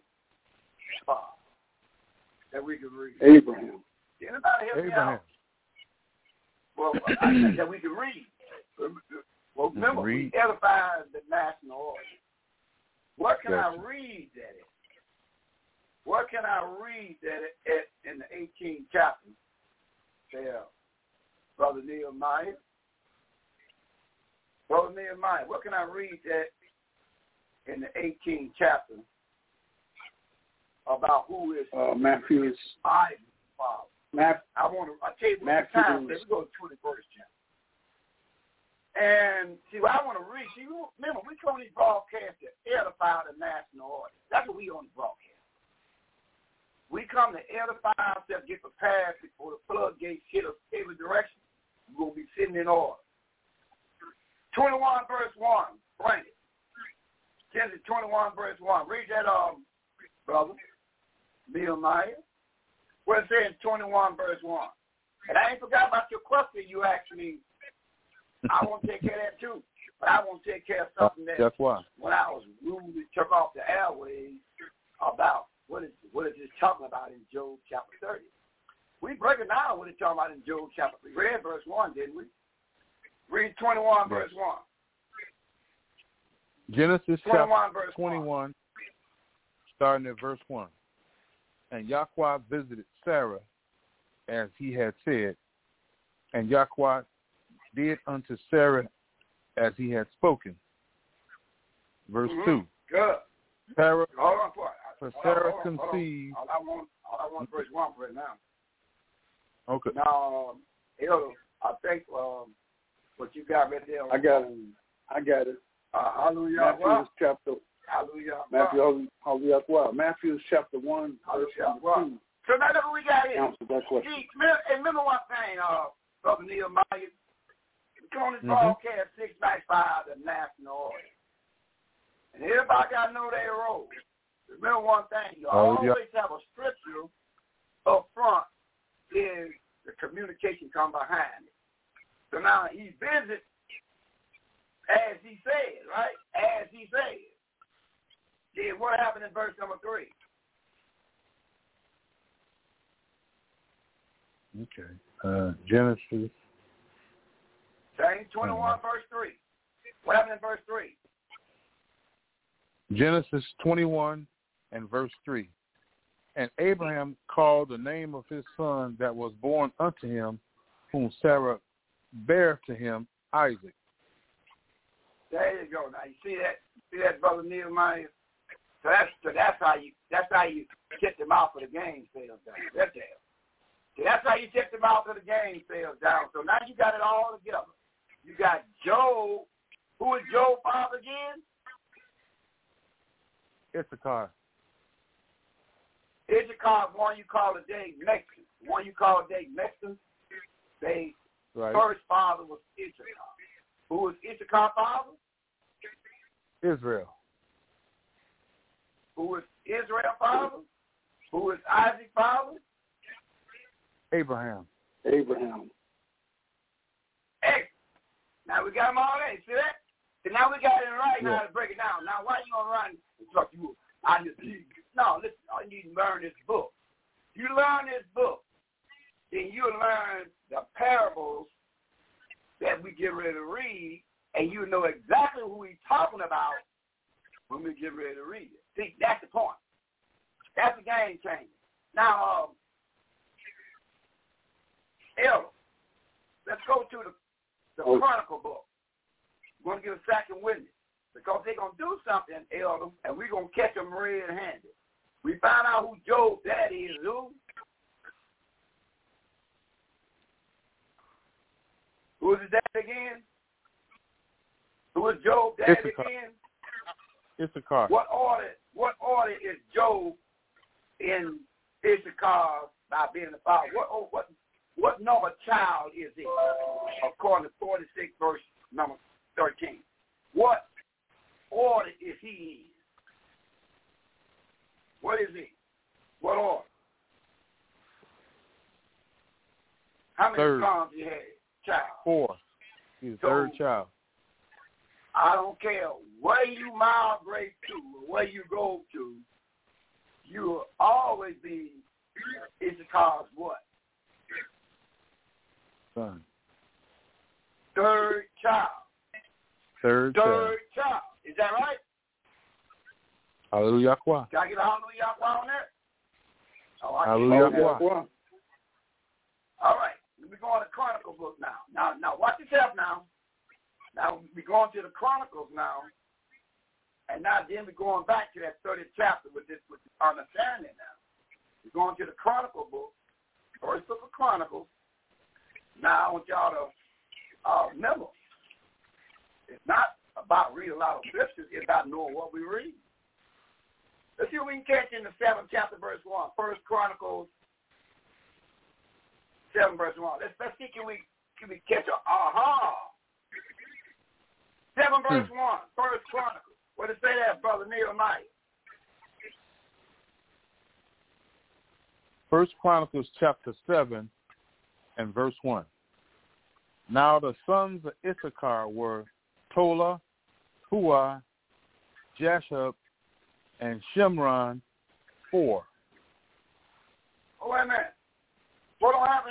that we can read? Abraham. Anybody help me out? Well, that we can read. Well, remember, we edified the national order. What can I read that is? What can I read that in the 18th chapter? There, Brother Nehemiah. Brother Nehemiah, what can I read that in the 18th chapter about who is Matthew's Isaac's father? I tell you what time. Let's go to 21st chapter. And see, what I want to read. See, remember, we come on these broadcasts to edify the national order. That's what we on the broadcast. We come to edify ourselves, get prepared before the floodgates hit us every direction. We're going to be sitting in order. 21 verse 1. Bring it. Genesis 21 verse 1. Read that, brother. Nehemiah. What it says in 21 verse 1. And I ain't forgot about your question you asked me. I want to take care of that too. But I want to take care of something that when I was rudely took off the airways about what is this talking about in Job chapter 30. We break it down what it's talking about in Job chapter 3. Read verse 1, didn't we? Read 21 verse 1. Genesis chapter 21, 1. Starting at verse 1. And Yahweh visited Sarah as he had said, and Yahweh did unto Sarah as he had spoken. Verse 2. Good. Sarah, hold on for it. For Sarah conceived. All I want verse 1 for it now. Okay. Now, Elder, I think what you got right there. I got it. Hallelujah. Matthew's chapter. Hallelujah. Hallelujah. Matthew's chapter 1, verse 2. So now look what we got here. Answer that question. See, remember one thing, Brother Nehemiah. We on this broadcast 695, the national order. And everybody got to know their role. Remember one thing, you always have a scripture up front, is the communication come behind it. So now he visits as he said, right? As he said. Then what happened in verse number 3? Okay. Genesis. James 21, verse 3. What happened in verse 3? Genesis 21 and verse 3. And Abraham called the name of his son that was born unto him, whom Sarah bare to him, Isaac. There you go. Now you see that, Brother Nehemiah. So that's how you get them out for the game sales down. That's it. See, that's how you get them out for the game sales down. So now you got it all together. You got Job. Who is Job's father again? Issachar. Issachar, one you call today Mexican. One you call today Mexican. They first father was Issachar. Who was Issachar's father? Israel. Who was Israel's father? Who was Isaac's father? Abraham. Abraham. Hey, now we got them all there. See that? And now we got it right now to break it down. Now, why you going to run and talk to you? No, listen, you need to learn this book. You learn this book, then you learn the parables that we get ready to read, and you know exactly who he's talking about when we get ready to read it. See, that's the point. That's the game changer. Now, Elder, let's go to the Chronicle book. We're going to get a second witness because they're going to do something, Elder, and we're going to catch them red-handed. We find out who Job's daddy is, who? Who is his dad again? Who is Job's dad again? Issachar. What order is Job in Issachar by being the father? What number child is he? According to 46 verse number 13. What order is he in? What is he? What order? How many Third. sons he had? Child. 4. He's the third child. I don't care where you migrate to, where you go to, you will always be Issachar's what? Son. Third child. Third child. Is that right? Hallelujah. Can I get a hallelujah on there? Oh, Hallelujah. All right. We're going to Chronicle book now. Now, watch yourself now. Now, we're going to the Chronicles now. And now then we're going back to that 30th chapter with this understanding now. We're going to the Chronicle book, first book of Chronicles. Now I want y'all to remember, it's not about reading a lot of scriptures, it's about knowing what we read. Let's see what we can catch in the 7th chapter, verse 1. First Chronicles 7, verse 1. Let's see, can we catch a aha? 7, verse 1, First Chronicles. What did it say there, Brother Nehemiah? First Chronicles chapter 7 and verse 1. Now the sons of Issachar were Tola, Puah, Jashub, and Shimron, 4. Oh, wait a minute. What don't happen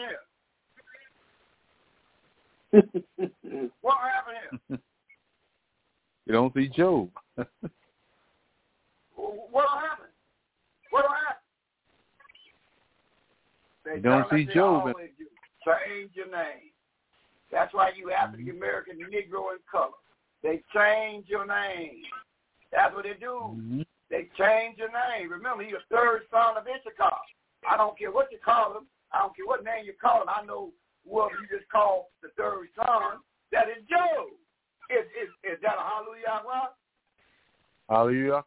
here? What happened here? You don't see Job. What don't happen? What don't happen? You don't see Job. Change your name. That's why you African American, Negro, and color. They change your name. That's what they do. Mm-hmm. They change your name. Remember, he's the third son of Issachar. I don't care what you call him. I don't care what name you call him. I know whoever you just called the third son, that is Job. Is that a hallelujah? Hallelujah.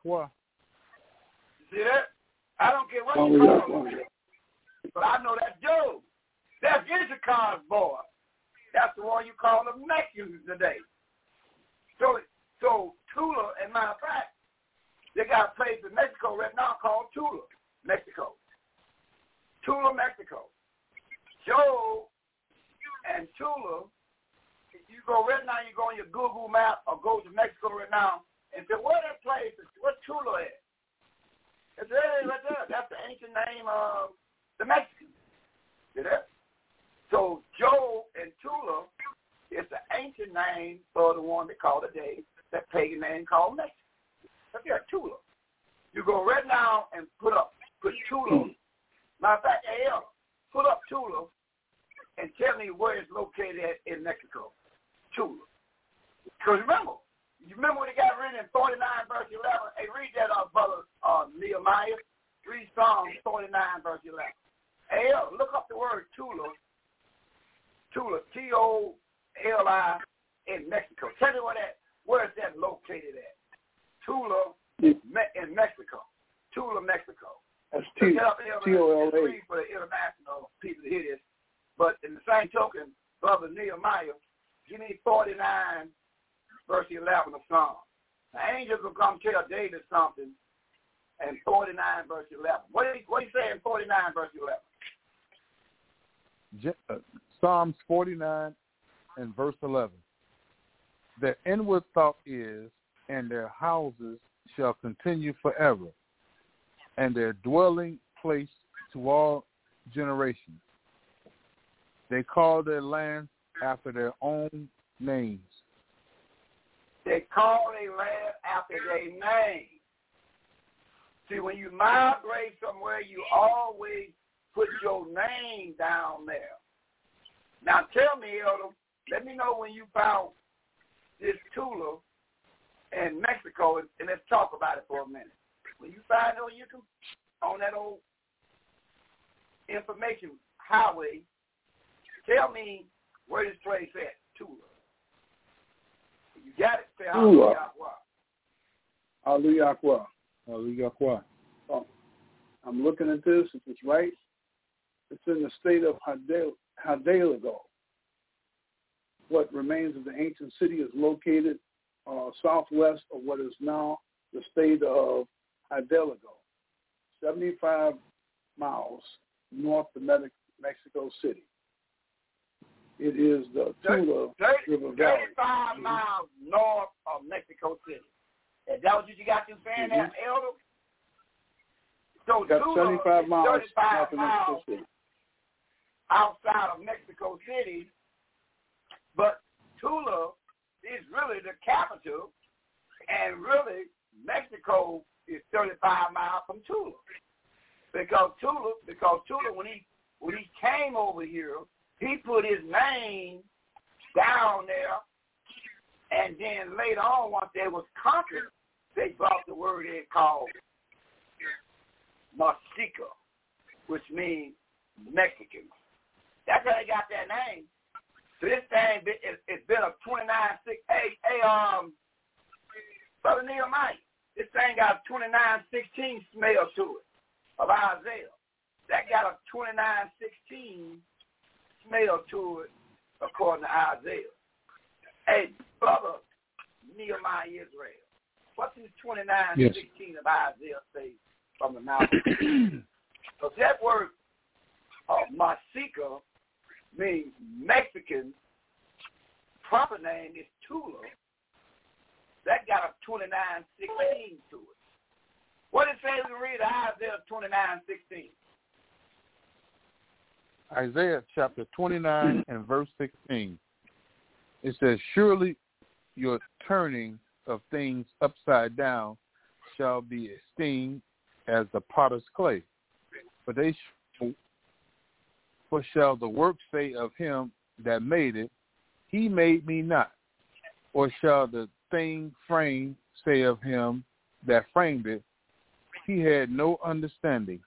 See that? I don't care what you call him. But I know that's Job. That's Issachar's boy. That's the one you call the Mexicans today. So Tula, and matter of fact, they got a place in Mexico right now called Tula, Mexico. Tula, Mexico. Job and Tula, if you go right now, you go on your Google map or go to Mexico right now and say, where that place is, what Tula is? It's right there. That's the ancient name of the Mexicans. See that? So Job and Tula is the ancient name for the one they call today, that pagan name called Mexico. That's there, Tula. You go right now and put Tula. Matter of fact, put up Tula and tell me where it's located at in Mexico. Tula. Because you remember when it got written in 49 verse 11? Hey, read that, brother Nehemiah. Read Psalms 49 verse 11. Hey, look up the word Tula. Tula, T-O-L-I, in Mexico. Tell me where is that located at? Tula in Mexico. Tula, Mexico. That's T-O-L-A. For the international people to hear this. But in the same token, Brother Nehemiah, give me 49 verse 11 of Psalm. The angels will come tell David something, and 49 verse 11. What do you say in 49 verse 11? Psalms 49 and verse 11. Their inward thought is, and their houses shall continue forever, and their dwelling place to all generations. They call their land after their own names. They call their land after their name. See, when you migrate somewhere, you always put your name down there. Now tell me, Elder, let me know when you found this Tula in Mexico, and let's talk about it for a minute. When you find it on YouTube, on that old information highway, tell me where this place at, Tula. You got it? Say hallelujah. Hallelujah. Hallelujah. I'm looking at this. If it's right, It's in the state of Hidalgo. What remains of the ancient city is located southwest of what is now the state of Hidalgo, 75 miles north of Mexico City. It is the Tula River Valley. 35 miles north of Mexico City. Is that what you got to saying there, Elder? So got Tula 75 miles 35 north of Mexico miles City. Outside of Mexico City, but Tula is really the capital, and really Mexico is 35 miles from Tula. Because Tula, when he came over here, he put his name down there, and then later on, once they was conquered, they brought the word in called Mexico, which means Mexican. That's how they got that name. So this thing, it's been a 29-6. Hey, Brother Nehemiah, this thing got a 29:16 smell to it of Isaiah. That got a 29:16 smell to it according to Isaiah. Hey, Brother Nehemiah Israel, what does 29:16 of Isaiah say from the mouth? Because that word Mexico means Mexican. Proper name is Tula. That got a 29:16 to it. What it says to read Isaiah 29:16? Isaiah chapter 29 and verse 16. It says, surely your turning of things upside down shall be esteemed as the potter's clay. For shall the work say of him that made it, he made me not? Or shall the thing framed say of him that framed it, he had no understanding?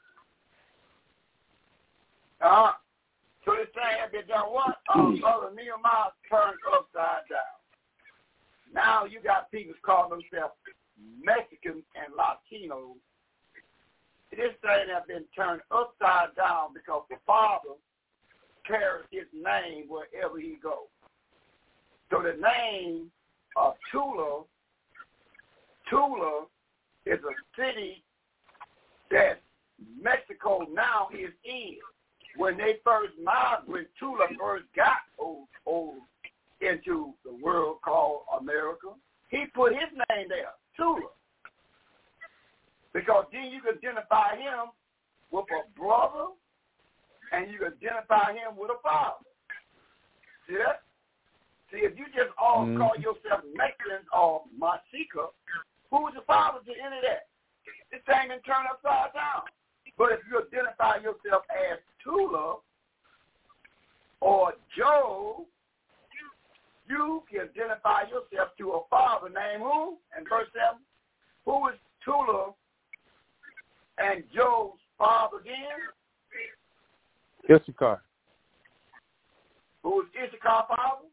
So this thing had been done what? Brother Nehemiah turned upside down. Now you got people calling themselves Mexicans and Latinos. This thing has been turned upside down because the Father carries his name wherever he goes. So the name of Tula is a city that Mexico now is in. When they first migrated, Tula first got into the world called America, he put his name there, Tula. Because then you can identify him with a brother and you can identify him with a father. See that? See, if you just all call yourself Mexicans or Mexico, who's the father to any of that? This thing been turned upside down. But if you identify yourself as Tula or Joe, you can identify yourself to a father named who? In verse 7, who is Tula and Joe's father again? Issachar. Who is Issachar's father?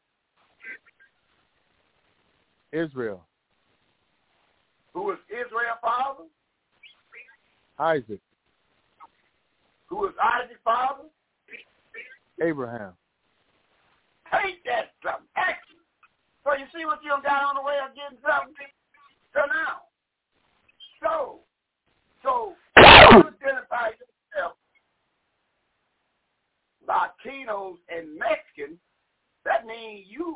Israel. Who is Israel's father? Isaac. Who is Isaac's father? Abraham. Ain't that something? Excellent. So you see what you got on the way of getting something? So now, so you identify yourself Latinos and Mexicans, that means you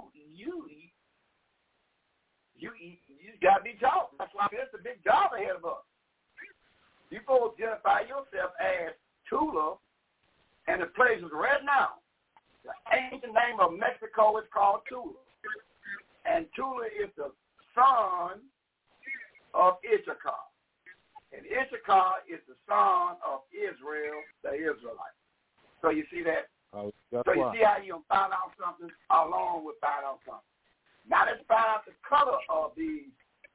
got to be taught. That's why there's a big job ahead of us. You both identify yourself as Tula, and the place is right now. The ancient name of Mexico is called Tula. And Tula is the son of Issachar. And Issachar is the son of Israel, the Israelites. So you see that? So you see how you find out something along with find out something. Now let's find out the color of these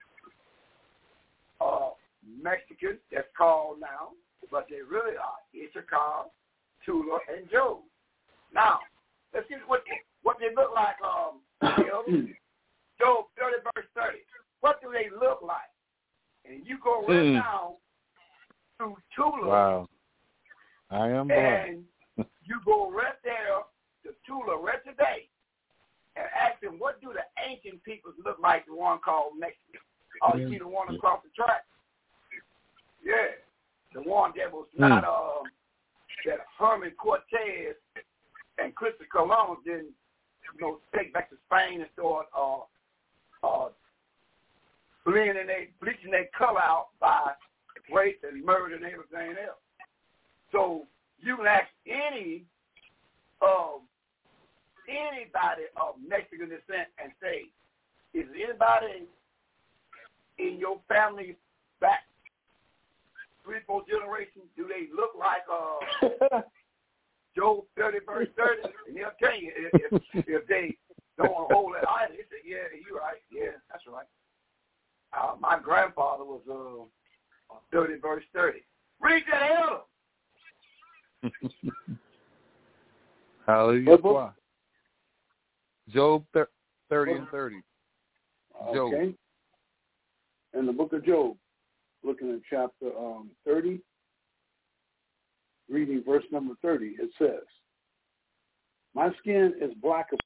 Mexicans that's called now, but they really are Issachar, Tula, and Job. Now, let's see what they look like. Job 30 verse 30. What do they look like? And you go right now to Tula. Wow. I am and you go right there to Tula right today and ask them, what do the ancient peoples look like, the one called Mexico? Oh, you see the one across the track? Yeah. The one that was not, that Herman Cortez and Christopher Columbus didn't, take back to Spain and start bleaching their color out by rape and murder and everything else. So you can ask anybody of Mexican descent and say, is anybody in your family back 3-4 generations, do they look like Job 30 verse 30? And he'll tell you if they don't want to hold that either. They say, yeah, you're right. Yeah, that's right. My grandfather was 30 verse 30. Read that elder. Hallelujah. Job 30 and 30. Job. Okay. In the book of Job, looking at chapter 30, reading verse number 30, it says, my skin is black